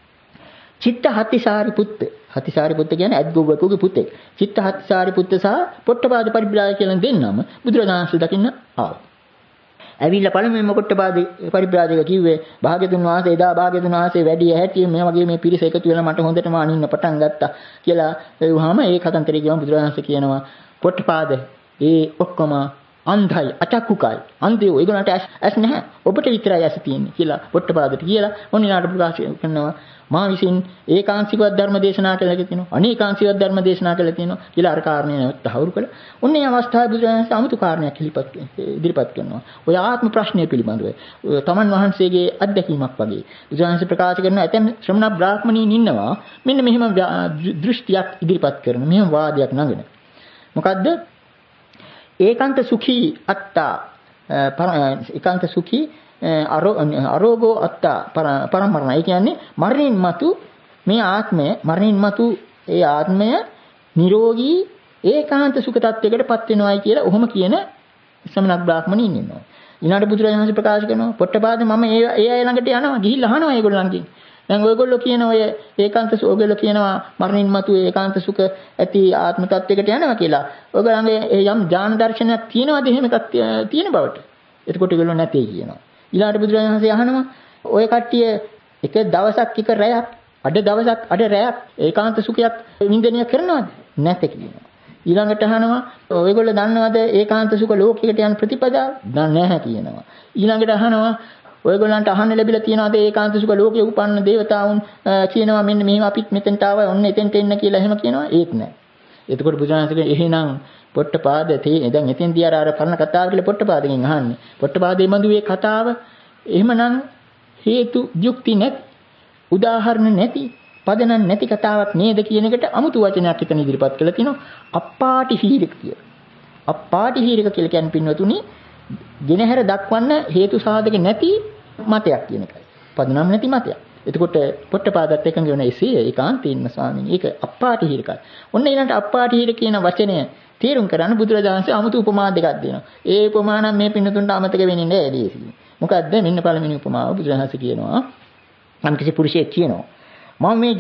චිත්ත හතිසාරිපුත්ත කියන්නේ අද්ගොව්වකගේ පුතෙක්. චිත්ත හතිසාරිපුත්ත සහ පොට්ටපාද පරිබ්‍රාජක කියලා දෙන්නම බුදුරජාණන් වහන්සේ දකින්න ආවා. ඇවිල්ලා පළමුවෙන්ම පොට්ටපාද පරිබ්‍රාජක කිව්වේ භාග්‍යතුන් වහන්සේ එදා භාග්‍යතුන් වහන්සේ වැඩි හැටි මේ වගේ මේ පිරිස එකතු වෙලා මට හොඳටම අනින්න පටන් ගත්තා කියලා එවුවාම ඒ කතන්දරේ කියවම බුදුරජාණන් වහන්සේ කියනවා පොට්ටපාද ඒ ඔක්කොම අන්ධයි අචක්කුකයි අන්ධයෝ ඒගොල්ලන්ට ඇස් නැහැ ඔබට විතරයි ඇස් තියෙන්නේ කියලා පොට්ටපාදට කියලා මොනිනාට ප්‍රකාශ කරනවා. මා විසින් ඒකාංශිකවත් ධර්ම දේශනා කළා කියනවා. අනේකාංශිකවත් ධර්ම දේශනා කළා කියනවා කියලා අර කාරණේ නැවත තහවුරු කළා. ඔන්නේ අවස්ථාවේ බුදුරජාණන් අමුතු කාරණයක් ඉදිරිපත් කරනවා. ඔය ආත්ම ප්‍රශ්නය පිළිබඳව තමන් වහන්සේගේ අත්දැකීමක් වගේ බුදුරජාණන් ප්‍රකාශ කරන ඇතැම් ශ්‍රමණ බ්‍රාහ්මණීන් ඉන්නවා මෙන්න මෙහෙම දෘෂ්ටියක් ඉදිරිපත් කරන මෙහෙම වාදයක් නගන. මොකද්ද? ඒකාන්ත සුඛී අත්තා ඒකාන්ත සුඛී අරෝගෝ අත්තා පරමරණ. ඒ කියන්නේ මරණින් මතු මේ ආත්මය මරණින් මතු ඒ ආත්මය නිරෝගී ඒකාන්ත සුඛ tattවයකටපත් වෙනවායි කියලා ඔහොම කියන ශ්‍රමණ බ්‍රාහ්මණයින් ඉන්නවා. ඊළඟට බුදුරජාණන් ප්‍රකාශ කරනවා පොට්ටපාද මම ඒ අය ළඟට යනවා ගිහිල්ලා අහනවා ඒගොල්ලන්ගෙන්. දැන් ඔයගොල්ලෝ කියන ඔය ඒකාන්ත ඔයගොල්ලෝ කියනවා මරණින් මතු ඒකාන්ත සුඛ ඇති ආත්ම තත්වයකට යනවා කියලා. ඔයගොල්ලන්ගේ යම් ඥාන දර්ශනයක් තියෙනවද එහෙම එකක් තියෙන බවට? එතකොට ඒගොල්ලෝ නැtei කියනවා. ඊළඟට බුදුරජාණන්සේ අහනවා ඔය කට්ටිය එක දවසක් එක රැයක් අඩ රැයක් ඒකාන්ත සුඛයක් වින්දනය කරනවද? නැත කියනවා. ඊළඟට අහනවා ඔයගොල්ලෝ දන්නවද ඒකාන්ත සුඛ ලෝකයකට යන ප්‍රතිපදාව? දන්නේ නැහැ කියනවා. ඊළඟට අහනවා ඔයගොල්ලන්ට අහන්න ලැබිලා තියෙනවද ඒකාන්ත සුඛ ලෝකයේ උපන්න දේවතාවුන් කියනවා මෙන්න මෙහෙම අපිත් මෙතෙන්ට ආවා ඔන්න එතෙන්ට එන්න කියලා එහෙම කියනවා ඒත් නැහැ. එතකොට බුදුරජාණන් වහන්සේ එහෙනම් පොට්ටපාද දැන් එතෙන්දී අර පරණ කතාව කියලා පොට්ටපාදගෙන් අහන්නේ. පොට්ටපාදේ බඳු මේ කතාව එහෙමනම් හේතු යුක්ති නැති උදාහරණ නැති පදනම් නැති කතාවක් නේද කියන එකට අමුතු වචනයක් එතන ඉදිරිපත් කළා තිනවා අප්පාටිහීරික කියලා. අප්පාටිහීරික කියලා කියන්නේ පින්වතුනි ගෙනහැර දක්වන්න හේතු සාධක නැති මතයක් කියන එකයි. පදනම් නැති මතයක්. එතකොට පොට්ටපාදත් එකඟ වෙන එසේ ඒකාන්තයෙන්ම ස්වාමීනි ඒක අප්පාටිහීරිකයි. ඔන්න ඊළඟට අප්පාටිහීර කියන වචනය තේරුම් කරන්න බුදුරජාණන්සේ අමුතු උපමා දෙකක් දෙනවා. ඒ උපමා නම් මේ පින්නතුන්ට අමතක වෙන්නේ නැහැ ලේසි. මොකද්ද? මෙන්න පළවෙනි උපමාව බුදුරජාණන්සේ කියනවා. නම් කිසි පුරුෂයෙක් කියනවා මම මේ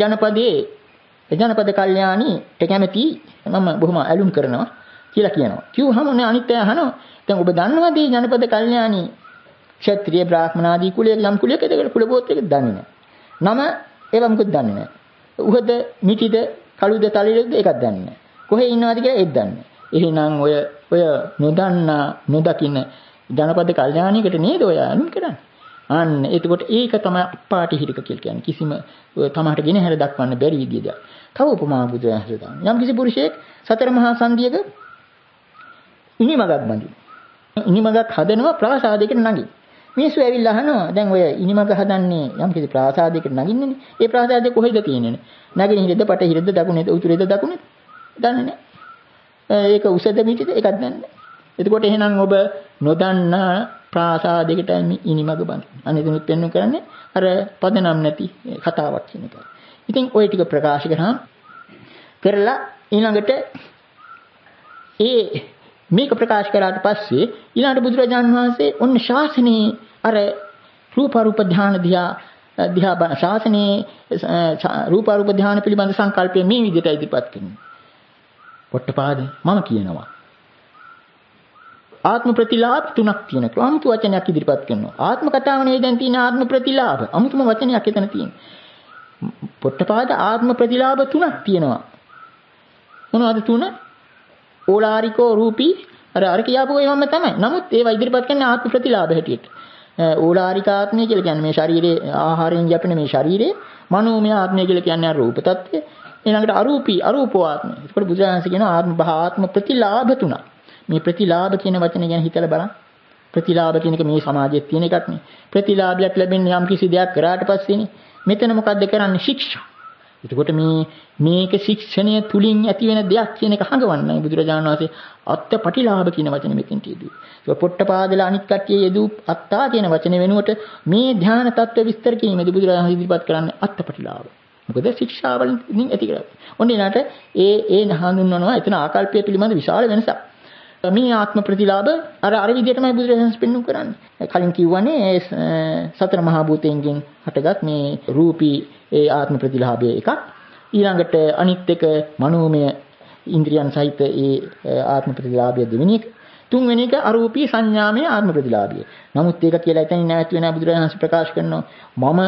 ජනපද කල්යාණීට කැමති මම බොහොම ඇලුම් කරනවා කියලා කියනවා. කිව්වහම ඔන්න අනිත් අය අහනවා දැන් ඔබ දන්නවද මේ ජනපද කල්යාණී ක්ෂත්‍රීය බ්‍රාහ්මණ ආදී කුලයක යම් කුලයක ඒකට කුල ගෝත්‍රයක දන්නේ නැහැ. නම ඒවා මොකද දන්නේ නැහැ. උහද මිටිද කළුද තලියද ඒකක් දන්නේ නැහැ. කොහේ ඉන්නවද කියලා ඒත් දන්නේ නැහැ. එහෙනම් ඔය නොදන්නා නොදකින්න ජනපද කල්යාණීකට නේද ඔය අනුන් කරන්නේ. අන්න එතකොට ඒක තමයි අප්පාටිහිරික කියලා කියන්නේ. කිසිම තමහට ගෙන හැර දක්වන්න බැරි විදිහද. තව උපමා බුදුරජාණන් දාන. යම් කිසි පුරුෂයෙක් සතර මහා සංධියක ඉනිමගක් බඳින. ඉනිමගක් හදනවා ප්‍රාසාදයකට නගින්න. මිනිස්සු ඇවිල්ලා අහනවා දැන් ඔය ඉනිමග හදන්නේ යම් කිසි ප්‍රාසාදයකට නගින්නනේ. ඒ ප්‍රාසාදය කොහෙද තියෙන්නේ? නගිනිහිරද පටහිරද දකුණේද උතුරේද දකුණේද? දන්නේ නැහැ. ඒක උසද මිටිද ඒකත් දන්නේ නැහැ. එතකොට එහෙනම් ඔබ නොදන්නා ප්‍රාසාදයකට ඉනිමග බඳින්න. අනිත් පෙන්වු කරන්නේ අර පදනම් නැති කතාවක් කියන එක. ඉතින් ওই ටික ප්‍රකාශ කරලා ඊළඟට මේක ප්‍රකාශ කරාට පස්සේ ඊළඟට බුදුරජාණන් වහන්සේ ඔන්න ශාසනයේ අර රූපාරූප ධානය දිහා ශාසනයේ රූපාරූප ධානය පිළිබඳ සංකල්පය මේ විදිහට ඉදිරිපත් කරනවා. පොට්ටපාද මම කියනවා ආත්ම ප්‍රතිලාභ තුනක් තියෙනවා. අමුතු වචනයක් ඉදිරිපත් කරනවා. ආත්ම කතාවනේ දැන් තියෙන ආත්ම ප්‍රතිලාභ. අමුතුම වචනයක් එතන තියෙනවා. පොට්ටපාද ආත්ම ප්‍රතිලාභ තුනක් තියෙනවා. මොනවද තුන? ඕලාරිකෝ රූපී අර කියාපුව ඒවම තමයි. නමුත් ඒවා ඉදිරිපත් කරන්නේ ආත්ම ප්‍රතිලාභ හැටියට. ඕලාරික ආත්මය කියලා කියන්නේ මේ ශරීරයේ ආහාරයෙන් යැපෙන මේ ශරීරයේ මනෝමය ආත්මය කියලා කියන්නේ රූප tattve. ඊළඟට අරූපී අරූපෝ ආත්මය. ඒකට බුදුරජාණන් කියනවා ආත්ම ප්‍රතිලාභ තුනක්. මේ ප්‍රතිලාභ කියන වචනේ ගැන හිතලා බලන්න. ප්‍රතිලාභ කියන එක මේ සමාජයේ තියෙන එකක් නේ. ප්‍රතිලාභයක් ලැබෙන්නේ යම් කිසි දෙයක් කරාට පස්සේනේ. මෙතන මොකද්ද කරන්නේ? ශික්ෂා. එතකොට මේක ශික්ෂණය තුලින් ඇති වෙන දෙයක් කියන එක හඟවන්නයි බුදුරජාණන් වහන්සේ අත්පටිලාභ කියන වචනේ මෙතෙන් තියදුවේ. ඒක පොට්ටපාදලා අනිත් කට්ටිය යෙදූ අත්තා කියන වචනේ වෙනුවට මේ ධ්‍යාන තත්ත්ව විස්තර කිරීමේදී බුදුරජාණන් ඉදිරිපත් කරන්නේ අත්පටිලාභ. මොකද ශික්ෂාවලින් ඇති කරන්නේ. ඔන්න ඊළාට ඒ හඳුන්වනවා එතන ආකල්පය පිළිබඳ විශාල වෙනසක්. මේ ආත්ම ප්‍රතිලාභ අර විදිහටමයි බුදුරජාණන් පෙන්වු කරන්නේ. කලින් කිව්වනේ සතර මහා භූතයෙන් හටගත් මේ රූපී ඒ ආත්ම ප්‍රතිලාභය එකක්. ඊළඟට අනිත් එක මනෝමය ඉන්ද්‍රියන් සහිත ඒ ආත්ම ප්‍රතිලාභය දෙවෙනි එක. තුන්වෙනි එක අරූපී සංඥාමය ආත්ම ප්‍රතිලාභය. නමුත් ඒක කියලා එතනින් නැවත වෙනා බුදුරජාණන් ප්‍රකාශ කරනවා මම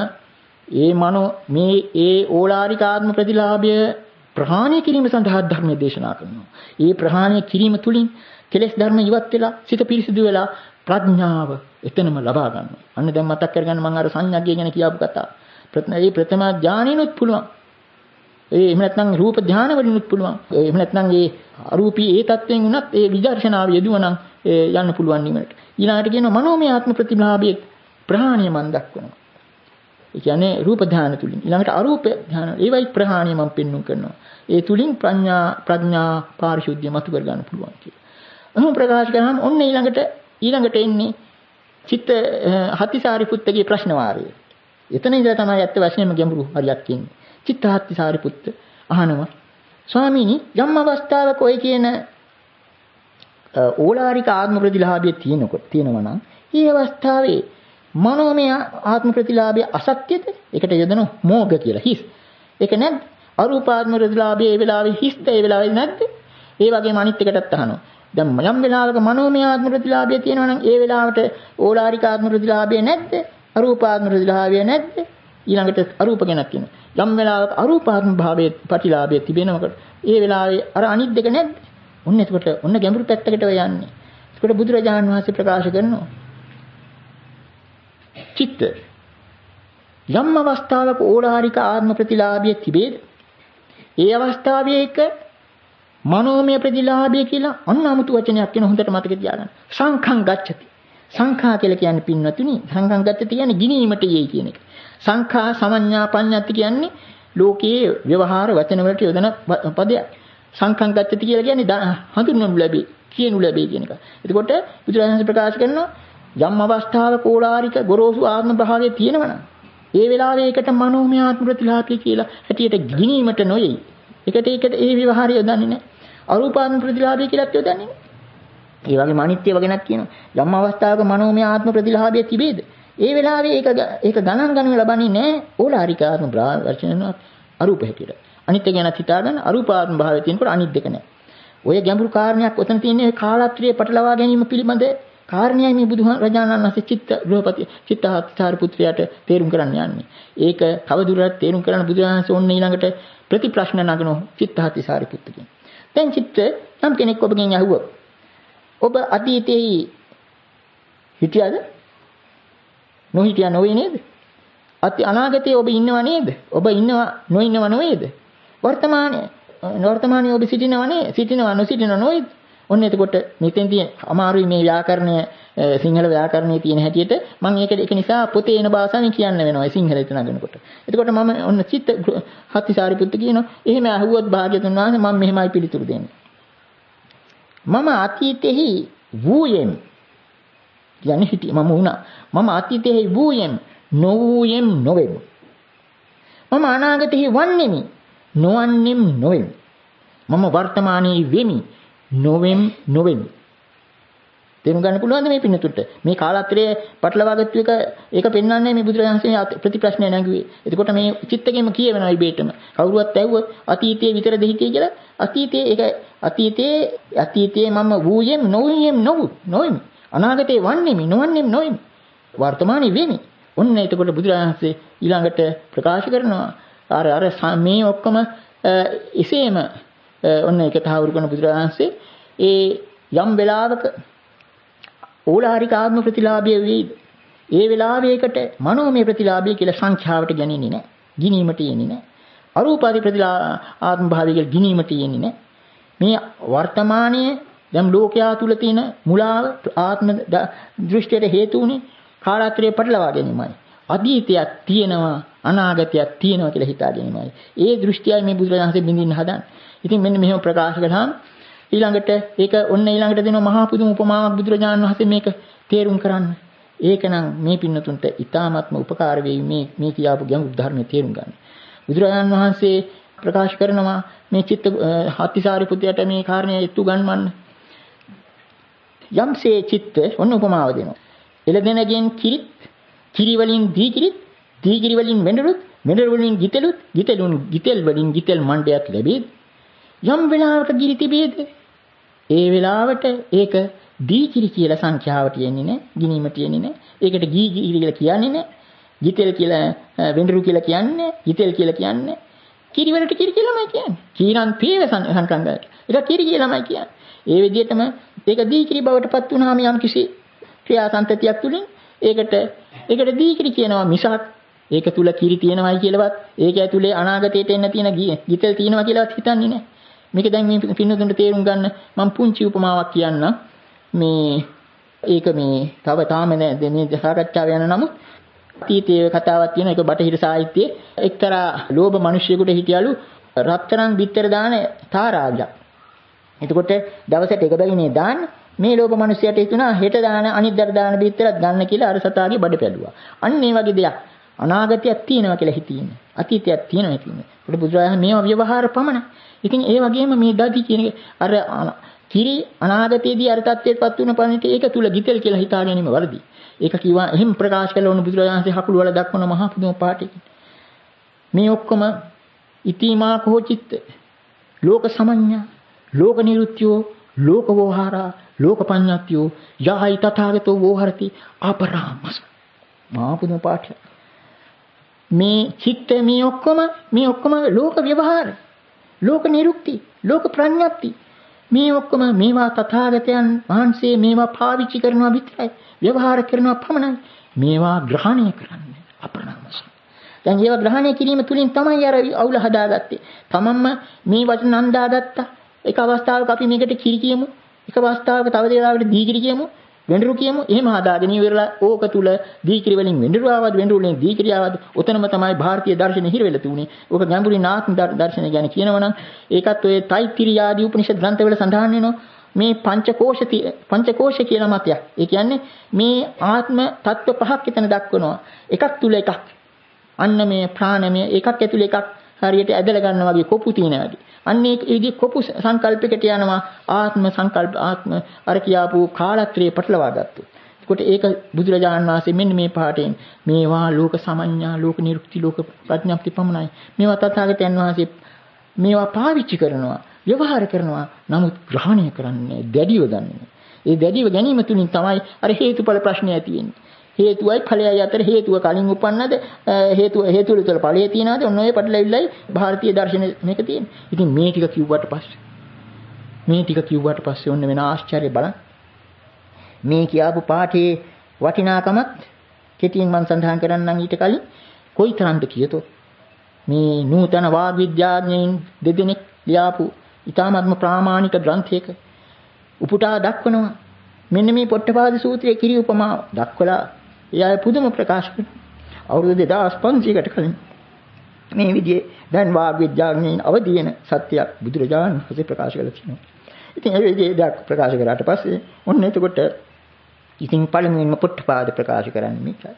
ඒ ඕලාරික ආත්ම ප්‍රතිලාභය ප්‍රහාණය කිරීම සඳහා ධර්ම දේශනා කරනවා. ඒ ප්‍රහාණය කිරීම තුලින් කෙලෙස් ධර්ම ඉවත් වෙලා සිත පිරිසිදු වෙලා ප්‍රඥාව එතනම ලබා ගන්නවා. අන්න දැන් මතක් කරගන්න මම අර සංඥාගය ගැන කියපු කතාව. ප්‍රථම ඥානිනුත් පුළුවන්. එහෙම නැත්නම් රූප ධානය වලිනුත් පුළුවන්. එහෙම නැත්නම් ඒ අරූපී ඒ තත්වයෙන් උනත් ඒ විදර්ශනාව යෙදුවනම් යන්න පුළුවන් නිවනට. ඊළඟට කියනවා මනෝමය ආත්ම ප්‍රතිලාභයේ ප්‍රහාණය මන් දක්වනවා. ඒ කියන්නේ රූප ධානය තුලින්. ඊළඟට අරූප ධානය ඒවයි ප්‍රහාණය මම පෙන්වුම් කරනවා. ඒ තුලින් ප්‍රඥා පාරිශුද්ධිය මතු කර ගන්න පුළුවන් කියලා. අහම ප්‍රකාශ කරාම ඔන්න ඊළඟට එන්නේ චිත්ත හතිසාරිපුත්තගේ ප්‍රශ්න වාරය. එතන ඉඳලා තමයි ඇත්ත වශයෙන්ම ගැඹුරු හරියක් ඉන්නේ. චිත්ත හතිසාරිපුත්ත අහනවා ස්වාමීනි යම් අවස්ථාවක ඔය කියන ඕලාරික ආත්ම ප්‍රතිලාභය තියෙනවා නම් මේ අවස්ථාවේ මනෝමය ආත්ම ප්‍රතිලාභය අසත්‍යද? ඒකට යොදන මෝග කියලා හිස්. ඒක නැද්ද? අරූපාත්ම ප්‍රතිලාභය ඒ වෙලාවේ හිස්ද? ඒ වෙලාවේ නැද්ද? ඒ වගේම අනිත් එකටත් අහනවා. දැන් යම් වෙලාවක මනෝමය ආත්ම ප්‍රතිලාභය තියෙනවා නම් ඒ වෙලාවට ඕලාරික ආත්ම ප්‍රතිලාභය නැද්ද? අරූපාත්ම ප්‍රතිලාභය නැද්ද? ඊළඟට අරූප ගැනක් කියනවා. යම් වෙලාවක අරූපාත්ම භාවයේ ප්‍රතිලාභය තිබෙනකොට ඒ වෙලාවේ අර අනිත් දෙක නැද්ද? ඔන්න එතකොට ඔන්න ගැඹුරු පැත්තකට යන්නේ. ඒකට බුදුරජාණන් වහන්සේ ප්‍රකාශ කරනවා චිත්ත යම් අවස්ථාවක ඕලාරික ආත්ම ප්‍රතිලාභය තිබේද? ඒ අවස්ථාවේ එක මනෝමය ප්‍රතිලාභය කියලා අන්න 아무තු වචනයක් කියන හොඳට මතක තියාගන්න. සංඛං ගච්ඡති. සංඛා කියලා කියන්නේ පින්වතුනි සංඛං ගච්ඡති කියන්නේ ගිනීමට යයි කියන එක. සංඛා සමඤ්ඤා පඤ්ඤාති කියන්නේ ලෝකයේ ව්‍යවහාර වචන වලට යොදන පදයක්. සංඛං ගච්ඡති කියලා කියන්නේ හඳුන්වනු ලැබේ, කියනු ලැබේ කියන එක. එතකොට බුදුරජාණන් ප්‍රකාශ කරනවා යම් අවස්ථාවක ඕලාරික ගොරෝසු ආත්ම භාවය තියෙනවනම් ඒ වෙලාවේ ඒකට මනෝමය ආත්ම ප්‍රතිලාභය කියලා හැටියට ගිනීමට නොයයි. ඒකට ඒ විවහාරය යොදන්නේ නැහැ. අරූපාත්ම ප්‍රතිලාභය කියලාත් යොදන්නේ නැහැ. ඒ වගේම අනිත්‍ය වගේනක් කියනවා. යම් අවස්ථාවක මනෝමය ආත්ම ප්‍රතිලාභය තිබේද? ඒ වෙලාවේ ඒක ගණන් ගන්න ලබන්නේ නැහැ. ඕලාරික ආත්ම වචන අරූප හැටියට. අනිත්‍ය ගැන හිතාගන්න අරූපාත්ම භාවය තියෙනකොට අනිත් දෙක නැහැ. ඔය ගැඹුරු කාරණයක් ඔතන තියෙන්නේ කාලත්‍රියේ පටලවා ගැනීම පිළිබඳ කාරණයයි මේ බුදුරජාණන් වහන්සේ චිත්තහාර පුත්‍රයාට තේරුම් කරන්න යන්නේ. ඒක තවදුරටත් තේරුම් කරන්න බුදුරජාණන් ඕන්න ඊළඟට ප්‍රතිප්‍රශ්න නගන චිත්තහාර පුත්‍රකින්. දැන් චිත්ත නම් කෙනෙක් ඔබගෙන් අහුවොත් ඔබ අතීතයේ හිටියද? නොහිටියා නොවේ නේද? අනාගතයේ ඔබ ඉන්නව නේද? ඔබ ඉන්නව නොඉන්නව නොවේද? වර්තමානයේ ඔබ සිටිනව නොසිටිනව නොවේද? ඔන්න එතකොට මෙතෙන්දී අමාරුයි මේ ව්‍යාකරණය සිංහල ව්‍යාකරණයේ තියෙන හැටියට මම ඒක නිසා පොතේ එන භාෂාවෙන් කියන්න වෙනවා සිංහලට නගනකොට. එතකොට මම ඔන්න චිත්ත හත්තිසාරිපුත්තු කියනවා එහෙම අහුවොත් භාග්‍යතුන් වහන්සේ මම මෙහෙමයි පිළිතුරු දෙන්නේ. මම අතීතෙහි වූයෙම් කියන්නේ හිටියේ මම වුණා. මම අතීතෙහි වූයෙම් නොවූයෙම් නොවෙමි. මම අනාගතෙහි වන්නෙමි නොවන්නෙම් නොවෙමි. මම වර්තමානයේ වෙමි නොවෙමි. තේරුම් ගන්න පුළුවන්ද මේ පින්නතුට? මේ කාලත්‍රයේ පටලවාගත්තු එක ඒක පෙන්වන්නේ මේ බුදුරජාණන්සේ ප්‍රතිප්‍රශ්නය නැගුවේ. එතකොට මේ චිත්තකෙම කියවෙනවා ඉබේටම. කවුරුවත් ඇහුවොත් අතීතයේ විතරද හිටියේ කියලා අතීතයේ මම වූයෙම් නොවුයෙම් නොවෙමි. අනාගතේ වන්නෙමි නොවන්නෙම් නොවෙමි. වර්තමානයේ වෙමි. ඔන්න එතකොට බුදුරජාණන්සේ ඊළඟට ප්‍රකාශ කරනවා අර මේ ඔක්කොම එසේම ඔන්න ඒක තහවුරු කරන බුදුරජාණන්සේ ඒ යම් වෙලාවක ඕලාරික ආත්ම ප්‍රතිලාභය වේද ඒ වෙලාවේකට මනෝමය ප්‍රතිලාභය කියලා සංඛ්‍යාවට ගන්නේ නැහැ. ගිනීමට යන්නේ නැහැ. අරූපාදී ආත්ම භාවය කියලා ගිනීමට යන්නේ නැහැ. මේ වර්තමානයේ දැන් ලෝකයා තුල තියෙන මුලාව ආත්ම දෘෂ්ටියට හේතු උනේ කාලත්‍රයේ පටලවා ගැනීමයි. අතීතයක් තියෙනවා අනාගතයක් තියෙනවා කියලා හිතා ගැනීමයි. ඒ දෘෂ්ටියයි මේ බුදුරජාණන්සේ බින්දින්න හදන්නේ. ඉතින් මෙන්න මෙහෙම ප්‍රකාශ කළාම ඊළඟට ඒක ඔන්න ඊළඟට දෙනවා මහා පුදුම උපමාවක් බුදුරජාණන් වහන්සේ මේක තේරුම් කරන්න. ඒකනම් මේ පින්නතුන්ට ඊ타ත්ම උපකාර වෙයි මේ කියාපු ගැඹුරු ධර්මයේ තේරුම් ගන්න. බුදුරජාණන් වහන්සේ ප්‍රකාශ කරනවා මේ චිත්ත හත්තිසාරිපුත්‍රයාට මේ කාරණය එතු ගන්නවන්න. යම්සේ චිත්ත ඔන්න උපමාව දෙනවා. එළදෙනගෙන් කිරි වලින් දීකිරි වලින් මෙඬරු වලින් ගිතෙල් වලින් ගිතෙල් මණ්ඩයක් ලැබෙයි. යම් වෙලාවක ගිරි තිබේද? ඒ වෙලාවට ඒක දීකිරි කියලා සංඛ්‍යාවට යන්නේ නැහැ, ගිනීමට යන්නේ නැහැ. ඒකට ගීකිරි කියලා කියන්නේ නැහැ. ගිතෙල් කියලා වෙඬරු කියලා කියන්නේ, ගිතෙල් කියලා කියන්නේ. කිරි වලට කිරි කියලාමයි කියන්නේ. කීරන් පේව සංකංගය. ඒක කිරි කියලාමයි කියන්නේ. ඒ විදිහටම ඒක දීකිරි බවට පත් වුණාම යම් කිසි ක්‍රියාසන්තතියක් තුලින් ඒකට දීකිරි කියනවා මිසක් ඒක තුල කිරි තියෙනවයි කියලාවත් ඒක ඇතුලේ අනාගතයට එන්න තියෙන ගිතෙල් තියෙනවා කියලාවත් හිතන්නේ නැහැ. මේක දැන් මේ පින්නතුන්ට තේරුම් ගන්න මම පුංචි උපමාවක් කියන්නම්. ඒක තව තාම මේ සාකච්ඡාව යන නමුත් අතීතයේ කතාවක් තියෙන එක බටහිර සාහිත්‍යයේ එක්තරා ලෝභ මිනිහෙකුට හිටියලු රත්තරන් බිත්තර දාන තාරාජක්. එතකොට දවසට එක බැගිනේ දාන්න මේ ලෝභ මිනිහයට හිතුණා හෙට දාන අනිද්දාට දාන බිත්තරත් ගන්න කියලා අර සතාගේ බඩ පැලුවා. අන්න ඒ වගේ දෙයක් අනාගතයක් තියෙනවා කියලා හිතින්නේ. අතීතයක් තියෙනවා කියන්නේ. ඒකට බුදුරජාණන් මේවා ව්‍යවහාර පමණ. ඉතින් ඒ වගේම මේ දති කියන අර කිරි අනාගතයේදී අර තත්ත්වයටපත් වෙන පණිට ඒක තුල ගිතෙල් කියලා හිතා ගැනීම වරදි. ඒක කිව්වා එහෙම ප්‍රකාශ කළ වුණු බුදුරජාණන්සේ හකුළු වල දක්වන මහා පුදුම පාඨයකින්. මේ ඔක්කොම ඉතිමා කෝචිත්ත ලෝක සමඤ්ඤා ලෝක නිරුත්‍යෝ ලෝක වෝහාරා ලෝක පඤ්ඤාත්‍යෝ යහයි තථාගතෝ වෝහරති අපරාමස මහා පුදුම පාඨය. මේ චිත්ත මේ ඔක්කොම ලෝක ව්‍යවහාර ලෝක නිරුක්ති ලෝක ප්‍රඥප්ති මේ ඔක්කොම මේවා තථාගතයන් වහන්සේ මේවා පාවිච්චි කරනවා විතරයි ව්‍යවහාර කරනවා පමණයි මේවා ග්‍රහණය කරන්නේ අපරාමස. දැන් ඒවා ග්‍රහණය කිරීම තුලින් තමයි අර අවුල හදාගත්තේ. තමන්ම මේ වචන නන්දාගත්තා. එක අවස්ථාවක අපි මේකට කිරි කියමු. එක අවස්ථාවක තව දේවාවකට දීකිරි කියමු. වෙඬරු කියමු. එහෙම හදාගෙන ඉවරලා ඕක තුල දීකිරි වලින් වෙඬරු ආවද වෙඬරු වලින් දීකිරි ආවද උතනම තමයි භාරතීය දර්ශනෙ හිර වෙලා තුනේ. ඕක ගැඹුරින් ආත්ම දර්ශනය ගැන කියනවනම් ඒකත් ඔය තෛත්තිරිය ආදී උපනිෂද් ග්‍රන්ථවල සඳහන් වෙනවා. මේ පංචකෝෂ කියලා මතයක්. ඒ කියන්නේ මේ ආත්ම තත්ත්ව පහක් එතන දක්වනවා. එකක් තුල එකක්. අන්න මේ ප්‍රාණමය එකක් ඇතුළේ එකක් හරියට ඇදලා ගන්නවා වගේ කොපු තියෙනවා වගේ. අන්න ඒ විදිහ කොපු සංකල්පයකට යනවා ආත්ම සංකල්ප ආත්ම අර කියාපු කාලත්‍රයේ පටලවා ගත්තා. ඒකට ඒක බුදුරජාණන් වහන්සේ මෙන්න මේ පාඩයෙන් මේවා ලෝක සමඤ්ඤා ලෝක නිරුක්ති ලෝක ප්‍රඥාප්ති පමණයි. මේවා තථාගතයන් වහන්සේ මේවා පාවිච්චි කරනවා ව්‍යවහාර කරනවා නමුත් ග්‍රහණය කරන්නේ දැඩිව ගන්නවා. ඒ දැඩිව ගැනීම තුලින් තමයි අර හේතුඵල ප්‍රශ්නේ ඇති වෙන්නේ. හේතුවයි ඵලයයි අතර හේතුව කලින් උපන්නද හේතුව තුළ ඵලයේ තියනවාද ඔන්න ඔය පටලවිල්ලයි ಭಾರತೀಯ දර්ශන මේක තියෙන්නේ. ඉතින් මේ ටික කිව්වට පස්සේ ඔන්න වෙන ආශ්චර්ය බලන්න. මේ කියාපු පාඨයේ වටිනාකමත් කෙටියෙන් මම සඳහන් කරන්නම් ඊට කලින් කොයිතරම්ද කියතොත් මේ නූතන වාග් විද්‍යාඥයින් දෙදෙනෙක් ලියාපු ඊ타ත්ම ප්‍රාමාණික ග්‍රන්ථයක උපුටා දක්වනවා මෙන්න මේ පොට්ටපාද සූත්‍රයේ කිරි උපමාව දක්වලා එයා පුදුම ප්‍රකාශ කරනවා. අවුරුදු 2500කට කලින් මේ විදිහේ දැන් වාග් විද්‍යාඥයින් අවදීන සත්‍යයක් බුදුරජාණන් වහන්සේ ප්‍රකාශ කළා තියෙනවා. ඉතින් ඒ විදිහේ ප්‍රකාශ කරාට පස්සේ ඔන්න එතකොට ඉතින් පළමුවෙන්ම පොට්ටපාද ප්‍රකාශ කරන්නේ මේකයි.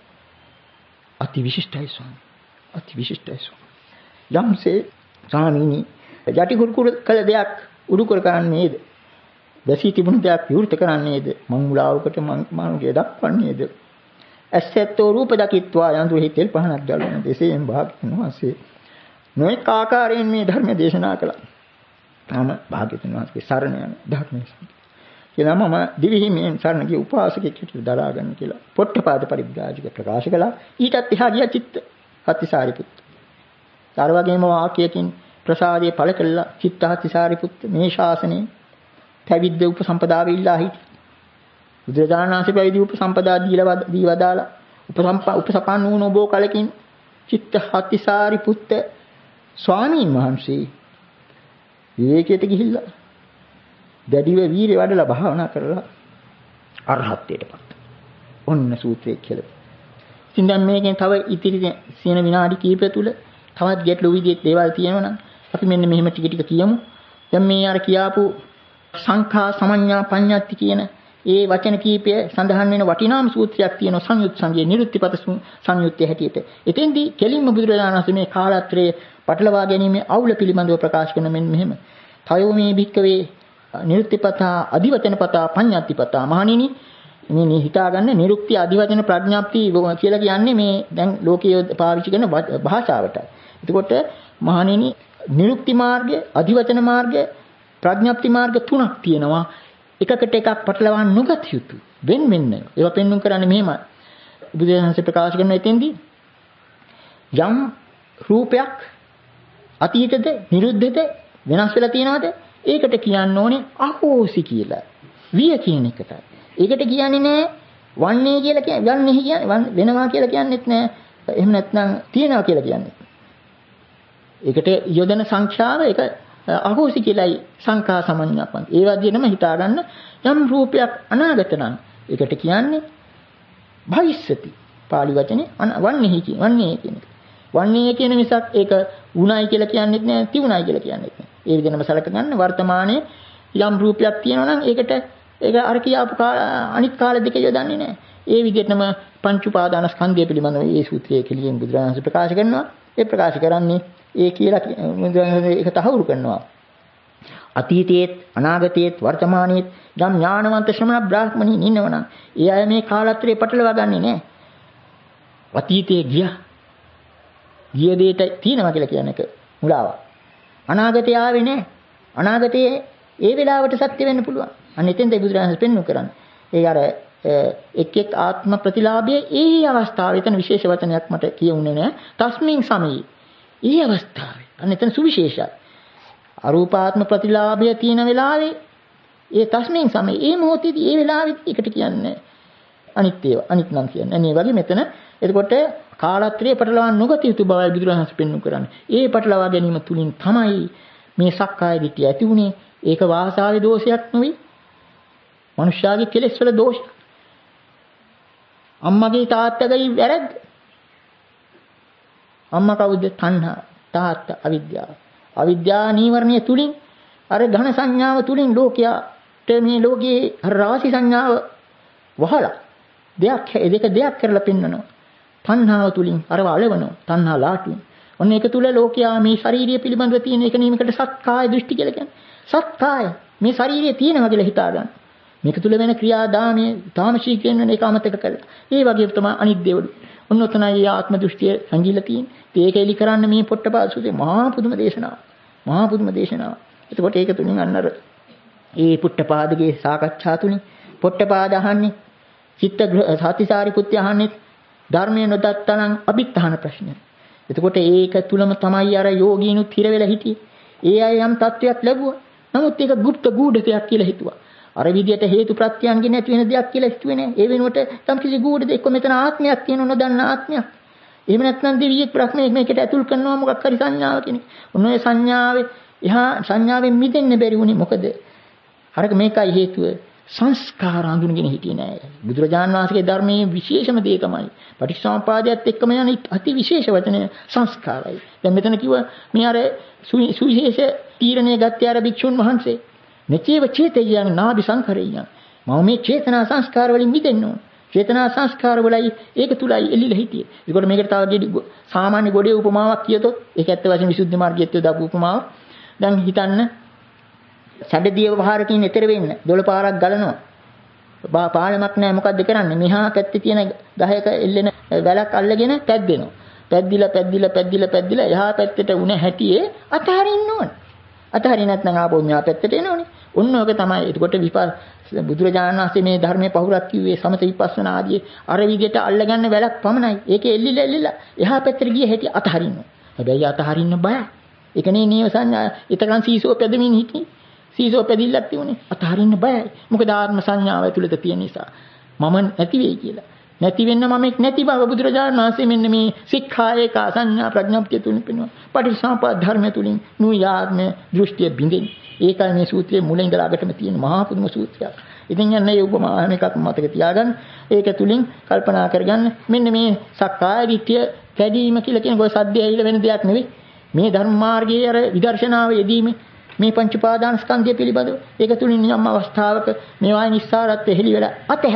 අති විශිෂ්ටයි ස්වාමී. අති විශිෂ්ටයි ස්වාමී. යම්සේ ස්වාමීනි යටි කුරුකුරු කළ දෙයක් උඩු කර ගන්නේද? දැසී තිබුණු දෙයක් විවෘත කරන්නේද? මංගුලාවකට මංගුලිය දක්වන්නේද? ඇසැත්තෝ රූප දකිත්වා යන්තු හිතෙල් පහනක් ගලවන දෙසෙන් භාග්‍යවතුන් වහන්සේ නොඑක ආකාරයෙන් මේ ධර්ම දේශනා කළා. තාම භාග්‍යවතුන් වහන්සේ සරණ යන ධර්මයේ කියලා මම දිවිහිමියෙන් සරණ ගිය උපාසකෙක් හිටිය දරා ගන්න කියලා පොට්ටපාද පරිබ්‍රාජක ප්‍රකාශ කළා. ඊටත් එහා ගිය චිත්ත හත්තිසාරිපුත්ත. අර වගේම වාක්‍යයකින් ප්‍රසාදයේ පළ කළා චිත්ත හත්තිසාරිපුත්ත මේ ශාසනයේ පැවිද්ද උපසම්පදාව ඉල්ලා හිටියා. බුදුරජාණන් වහන්සේ පැවිදි උපසම්පදා දී වදාලා උපසපන් වූ නොබෝ කලකින් චිත්ත හත්තිසාරිපුත්ත ස්වාමීන් වහන්සේ විවේකයට ගිහිල්ලා දැඩිව වීරිය වඩලා භාවනා කරලා අරහත්ත්වයටපත්. ඔන්න සූත්‍රයේ කියලා. ඉතින් දැන් මේකෙන් තව ඉතිරි සියන විනාඩි කිහිපය තුල තවත් ගැටළු විදිහේ දේවල් තියෙනවා නම් අපි මෙන්න මෙහෙම ටික ටික කියමු. දැන් මේ අර කියාපු සංඛා සමඤ්ඤා පඤ්ඤාති කියන ඒ වචන කීපය සඳහන් වෙන වටිනාම සූත්‍රයක් තියෙනවා සංයුත් සංගයේ නිරුත්තිපත සංයුත්තේ හැටියට. එතෙන්දී කෙලින්ම බුදුරජාණන් වහන්සේ මේ කාලත්‍රයේ පටලවා ගැනීමේ අවුල පිළිබඳව ප්‍රකාශ කරන මෙන්න මෙහෙම. තයෝ මේ භික්කවේ නිරුත්තිපතා අධිවචනපතා පඤ්ඤාතිපතා මහණෙනි මේ හිතාගන්න නිරුක්ති අධිවචන ප්‍රඥාප්ති කියලා කියන්නේ මේ දැන් ලෝකයේ පාවිච්චි කරන භාෂාවට. එතකොට මහණෙනි නිරුක්ති මාර්ගය අධිවචන මාර්ගය ප්‍රඥාප්ති මාර්ග තුනක් තියෙනවා. එකකට එකක් පටලවා නොගත යුතු වෙන වෙන්න. ඒවා පෙන්වුම් කරන්නේ මෙහෙමයි. බුදුරජාණන්සේ ප්‍රකාශ කරන එතෙන්දී යම් රූපයක් අතීතද නිරුද්ධද වෙනස් වෙලා තියෙනවද? ඒකට කියන්න ඕනේ අහෝසි කියලා. විය කියන එකට. ඒකට කියන්නේ නෑ වන්නේ කියලා කියන්නේ යන්නේ කියන්නේ වෙනවා කියලා කියන්නේත් නෑ. එහෙම නැත්නම් තියනවා කියලා කියන්නේ. ඒකට යොදන සංඛ්‍යාව ඒක අහෝසි කියලායි සංඛා සමඤ්ඤාපන්. ඒ වගේම හිතාගන්න යම් රූපයක් අනාගත නම් ඒකට කියන්නේ භවිෂ්‍යති. පාලි වචනේ වන්නේ කියන එක. වන්නේ කියන මිසක් ඒක උණයි කියලා කියන්නේත් නෑ තියුණයි කියලා කියන්නේත් නෑ. ඒ විදිහටම සලක ගන්න වර්තමානයේ යම් රූපයක් තියෙනවා නම් ඒකට ඒක අර කියාපු අනිත් කාල දෙක යොදන්නේ නෑ. ඒ විදිහටම පංච උපාදානස්කන්ධය පිළිබඳව මේ සූත්‍රයේ කෙලියෙන් බුදුරජාණන් වහන්සේ ප්‍රකාශ කරනවා. ඒ ප්‍රකාශ කරන්නේ ඒ කියලා ඒක තහවුරු කරනවා. අතීතයේත් අනාගතයේත් වර්තමානයේත් යම් ඥානවන්ත ශ්‍රමණ බ්‍රාහ්මණීන් ඉන්නවනම් ඒ අය මේ කාලත්‍රේ පටලවා ගන්නෙ නෑ. අතීතයේ ගිය දෙයට තියෙනවා කියලා කියන එක මුලාවක්. අනාගතය ආවේ නෑ. අනාගතයේ ඒ වෙලාවට සත්‍ය වෙන්න පුළුවන්. අන්න එතෙන්ද බුදුරජාණන් පෙන්වු කරන්නේ. ඒ අර එක් ආත්ම ප්‍රතිලාභයේ ඒ අවස්ථාවේ එතන විශේෂ වචනයක් මට කියුන්නේ නෑ. තස්මින් සමයේ. ඒ අවස්ථාවේ. අන්න එතන සුවිශේෂයි. අරූපාත්ම ප්‍රතිලාභය තියෙන වෙලාවේ ඒ තස්මින් සමයේ ඒ මොහොතේදී ඒ වෙලාවේදී එකට කියන්නේ අනිත් ඒවා. අනිත් නම් කියන්නේ. අනේ වගේ මෙතන එතකොට කාලත්‍රයේ පටලවා නොගත යුතු බවයි බුදුරජාණන් පෙන්වු කරන්නේ. ඒ පටලවා ගැනීම තුලින් තමයි මේ සක්කාය දිට්ඨිය ඇති වුණේ. ඒක වාසාවේ දෝෂයක් නෙවෙයි. මනුෂ්‍යයාගේ කෙලෙස් වල දෝෂය. අම්මගේ තාත්තගේ වැරද්ද. අම්මා කවුද? තණ්හා. තාත්තා අවිද්‍යාව. අවිද්‍යා නීවරණය තුලින් අර ඝන සංඥාව තුලින් ලෝකයට මේ ලෝකයේ රාශි සංඥාව වහලා දෙයක් කරලා පෙන්වනවා. තණ්හාව තුලින් අරව අලවනවා. තණ්හා ලාටුවෙන්. ඔන්න ඒක තුල ලෝකයා මේ ශාරීරිය පිළිබඳව තියෙන එක නීමකට සත්කාය දෘෂ්ටි කියලා කියන්නේ. සත්කාය මේ ශාරීරිය තියෙනවා කියලා හිතා ගන්න. මේක තුල වෙන ක්‍රියාදාමයේ තාමශී කියන එක අමතක කරලා. ඒ වගේ තමයි අනිත් දේවලු. ඔන්න ඔතනයි ආත්ම දෘෂ්ටිය සංගීලා තියෙන්නේ. ඒක එලි කරන්න මේ පොට්ටපාද සූත්‍රයේ මහා පුදුම දේශනාව. මහා පුදුම දේශනාව. එතකොට ඒක තුලින් අන්නර ඒ පුට්ටපාදගේ සාකච්ඡා තුලින් පොට්ටපාද අහන්නේ චිත්ත සාතිසාරිපුත්‍ය අහන්නේ ධර්මයේ නොදත්තනම් අභිත්තහන ප්‍රශ්නය. එතකොට ඒක තුලම තමයි අර යෝගීනුත් හිර වෙලා හිටියේ. ඒ අය යම් තත්වයක් ලැබුවා. නමුත් ඒක গুপ্ত ගුඪ දෙයක් කියලා හිතුවා. අර විදියට හේතු ප්‍රත්‍යයන්ගේ නැති වෙන දෙයක් කියලා හිතුවේ නෑ. ඒ වෙනුවට තම කිසි ගුඪ දෙයක් මෙතන ආත්මයක් තියෙන නොදන්න ආත්මයක්. එහෙම නැත්නම් දෙවියෙක් බ්‍රහ්මයෙක් මේකට ඇතුල් කරනවා මොකක් හරි සංඥාවකින්. ඔන්න ඔය සංඥාවේ එහා සංඥාවෙන් මිදෙන්න බැරි වුණේ මොකද? අරක මේකයි හේතුව. සංස්කාර අඳුනගෙන හිටියේ නෑ. බුදුරජාණන් වහන්සේගේ ධර්මයේ විශේෂම දේ තමයි පටිච්චසමුපාදයට එක්කම යන අති විශේෂ වචනය සංස්කාරයි. දැන් මෙතන කිව්ව මේ අර සුවිශේෂ තීරණය ගත්තේ අර භික්ෂුන් වහන්සේ. මෙචේව චේතයන් නාභි සංකරේයන්. මම මේ චේතනා සංස්කාර වලින් මිදෙන්න ඕන. චේතනා සංස්කාර වලයි ඒක තුලයි එල්ලිලා හිටියේ. ඒකට මේකට තව සාමාන්‍ය ගොඩේ උපමාවක් කියතොත් ඒක ඇත්ත වශයෙන්ම විසුද්ධි මාර්ගයේත් දාපු උපමාවක්. දැන් හිතන්න සැඩදිය වහරකින් එතර වෙන්න 12 පාරක් ගලනවා. පාලමක් නැහැ මොකද්ද කරන්නේ? මෙහා පැත්තේ තියෙන ගහයක එල්ලෙන වැලක් අල්ලගෙන පැද්දෙනවා. පැද්දිලා එහා පැත්තට උණ හැටියේ අතහරින්න ඕන. අතහරින්න නැත්නම් ආපහු මෙහා පැත්තට එනෝනේ. ඔන්න ඔක තමයි. එතකොට බුදුරජාණන් වහන්සේ මේ ධර්මයේ පහුරක් කිව්වේ සමත විපස්සනා ආදී අර විදිහට අල්ලගන්න වැලක් පමණයි. ඒකේ එල්ලිලා එහා පැත්තට ගිය හැටි අතහරින්න. හැබැයි අතහරින්න බයයි. ඒකනේ නේව සංඥා. ඊතකන් සීසෝ පැදමින් හිටියේ. සීසෝ පැදිල්ලක් තියුනේ. අතහරින්න බයයි. මොකද ආත්ම සංඥාව ඇතුළත තියෙන නිසා. මම නැති වෙයි කියලා. නැති වෙන්න මමෙක් නැති බව බුදුරජාණන් වහන්සේ මෙන්න මේ සික්ඛායක සංඥා ප්‍රඥාප්තිය තුලින් පෙන්වනවා. පටිච්චසමුප්පාද ධර්මය තුලින් නුයාත්ම දෘෂ්ටිය බිඳෙන්නේ. ඒකයි මේ සූත්‍රයේ මුල ඉඳලා අගටම තියෙන මහා පුදුම සූත්‍රයක්. ඉතින් යන්නේ මේ උපමාන එකක් මතක තියාගන්න. ඒක තුලින් කල්පනා කරගන්න මෙන්න මේ සක්කාය දිට්ඨිය කැඩීම කියලා කියන ගොය සද්දය ඇවිල්ලා වෙන දෙයක් නෙවෙයි. මේ ධර්ම මාර්ගයේ අර විදර්ශනාව යෙදීමේ මේ පංච උපාදාන ස්කන්ධය පිළිබඳව ඒක තුලින් යම් අවස්ථාවක මේවායි නිස්සාරත්වය හෙළි වෙලා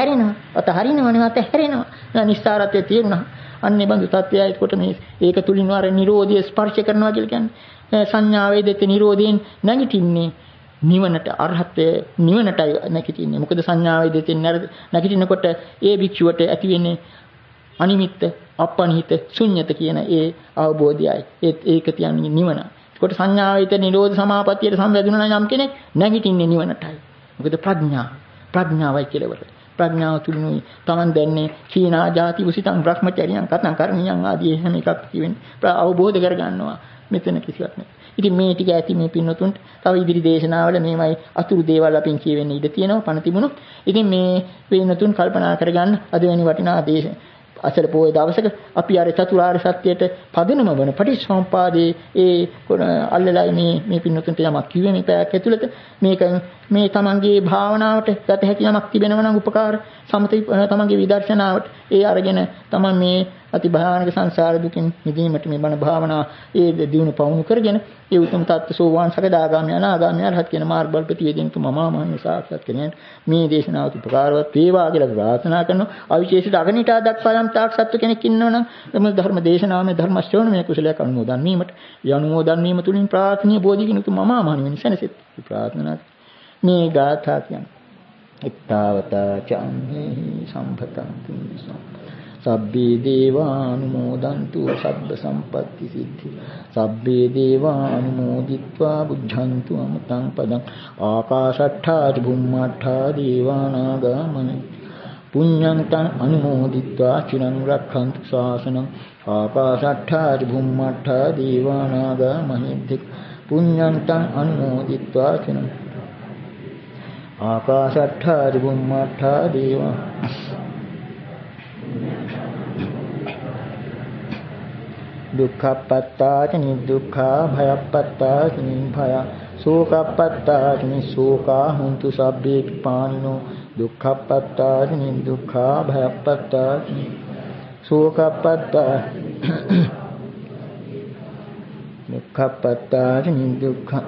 අතහැරෙනවා නිස්සාරත්වය තේරුණා අන්නේ බඳු තත්ත්වයයි කොට මේ ඒක තුලින් වර නිරෝධය ස්පර්ශ කරනවා කියලා කියන්නේ සංඥාවේ දෙත නිරෝධයෙන් නැගිටින්නේ නිවනට අරහත්ත්වය නිවනටයි නැගිටින්නේ මොකද සංඥාවේ දෙතෙන් නැගිටිනකොට ඒ භික්ෂුවට ඇති වෙන්නේ අනිමිත්ත අපනිහිත ශුන්්‍යත කියන ඒ අවබෝධයයි ඒක කියන්නේ නිවන. ඒකට සංඥාවිත නිරෝධ සමාපත්තියට සම්බන්ධුන නම් කෙනෙක් නැගිටින්නේ නිවනටයි. මොකද ප්‍රඥාවයි කෙලවර. ප්‍රඥාව තුලිනුයි Taman දැන්නේ සීනා ජාති උසිතං බ්‍රහ්මචර්යයන් කතං කරණියන් ආදී හැම එකක් කියවෙන්නේ අවබෝධ කරගන්නවා. මෙතන කිසිවක් නැහැ. ඉතින් මේ ටික ඇති මේ පින්නතුන්ට තව ඉදිරි දේශනාවල මේවයි අතුරු දේවල් අපින් කියවෙන්න ඉඩ තියෙනවා පණ තිබුණොත්. ඉතින් මේ පින්නතුන් කල්පනා කරගන්න අද වෙනි වටිනා අසල පොයේ දවසක අපි අර චතුරාර්ය සත්‍යයට පදනම වන පටිච්චසමුපාදයේ ඒ අල්ලලයි මේ පින්නතුන්ට යමක් කිව්වේ මේ පැයක් ඇතුළත මේක මේ තමන්ගේ භාවනාවට ගත හැකි යමක් තිබෙනවා නම් උපකාර තමන්ගේ විදර්ශනාවට ඒ අරගෙන තමන් මේ අති භයානක සංසාර දුකින් මිදීමට මේ බණ භාවනා ඒ දිනු පවුණු කරගෙන ඒ උතුම් තත්ත්ව සෝවාන් සකදාගාමී අනාගාමී අරහත් කියන මාර්ග බල ප්‍රතිවේදින් මහා සාක්ෂාත් කරගෙන මේ දේශනාවට උපකාරවත් වේවා කියලා ප්‍රාර්ථනා කරනවා. අවිශේෂිත අගනිටා දක්වා යන්තාක් සත්ව කෙනෙක් ඉන්නවනම් එම ධර්ම දේශනාවේ ධර්ම ශ්‍රවණමය කුසලයක් අනුමෝදන් වීමට ඒ අනුමෝදන් වීම තුලින් ප්‍රාර්ථනීය බෝධිගිනුතු මම මහණෙනි සැනසෙත් ප්‍රාර්ථනා මේ ගාථා කියන්නේ එක්තාවතා චම්හි සම්පතං පුඤ්ඤසං සබ්බේ දේවානුමෝදන්තු සබ්බ සම්පත්ති සිද්ධි සබ්බේ දේවානුමෝදිත්වා බුද්ධන්තු අමතං පදං ආකාශට්ඨා චුම්මට්ඨා දේවානාගා මහිද්దిక පුඤ්ඤං තං අනුමෝදිත්වා චිරං රක්ඛන්තු ශාසනං ආකාශට්ඨා චුම්මට්ඨා දේවානාගා මහිද්దిక පුඤ්ඤං තං අනුමෝදිත්වා චිරං ආකාශට්ඨා චුම්මට්ඨා දේවා දුක්ඛප්පත්තාච නිදුක්ඛා භයප්පත්තාච නිභය සෝකප්පත්තාච නිසෝකා හුන්තු සබ්බේ පානිනෝ දුක්ඛප්පත්තාච නිදුක්ඛා භයප්පත්තාච සෝකප්පත්තා දුක්ඛප්පත්තාච නිදුක්ඛා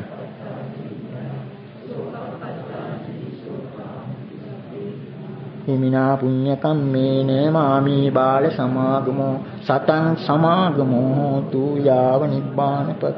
හිමිනා පුඤ්ඤ කම්මේන මාමී බාල සමාගමෝ සතං සමාගමෝ හෝතු යාව නිබ්බානපති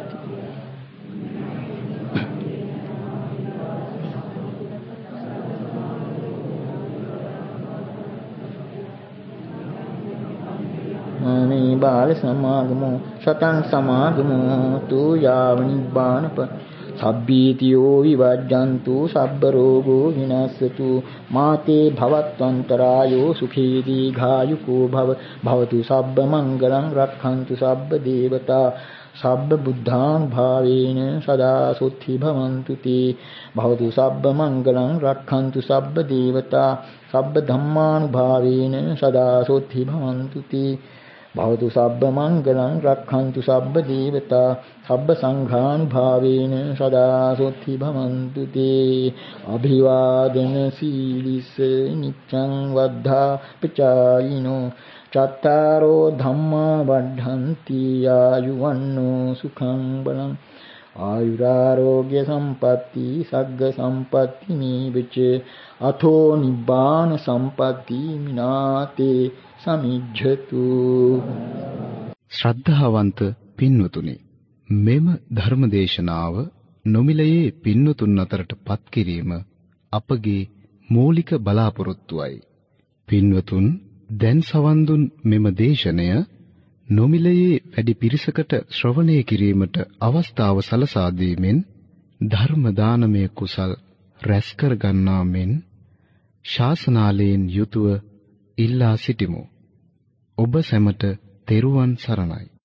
මාමී බාල සමාගමෝ සතං සමාගමෝ හෝතු යාව නිබ්බානපති සබ්බීතියෝ විවජ්ජන්තු සබ්බ රෝගෝ විනස්සතු මාතේ භවත්වන්තරායෝ සුඛී දීඝායුකෝ භවතු සබ්බ මංගලං රක්ඛන්තු සබ්බ දේවතා සබ්බ බුද්ධානුභාවේන සදා සොත්ති භවන්තු තේ භවතු සබ්බ මංගලං රක්ඛන්තු සබ්බ දේවතා සබ්බ ධම්මානුභාවේන සදා සොත්ති භවන්තු තේ භවතු සබ්බ මංගලං රක්ඛන්තු සබ්බ දේවතා සබ්බ සංඝානුභාවේන සදා සොත්ති භවන්තු තේ අභිවාදන සීලිස නිච්ඡං වද්ධා පචායිනෝ චත්තාරෝ ධම්මා වඩ්ඩන්ති ආයුවන්නෝ සුඛං බලං ආයුරාෝග්‍ය සම්පatti සග්ග සම්පatti නීවච අතෝ නිබ්බාන සම්පatti මිනාතේ සමිජ්ජතු. ශ්‍රද්ධාවන්ත පින්වතුනි, මෙම ධර්මදේශනාව නොමිලයේ පින්වතුන් අතරට පත් කිරීම අපගේ මූලික බලාපොරොත්තුවයි. පින්වතුන් දැන් සවන් දුන් මෙම දේශනය නොමිලයේ වැඩි පිරිසකට ශ්‍රවණය කිරීමට අවස්ථාව සලසා දීමෙන් ධර්ම දානමය කුසල් රැස් කර ගන්නා මෙන් ශාසනාලයෙන් යුතුව ඉල්ලා සිටිමු. ඔබ සැමට තෙරුවන් සරණයි.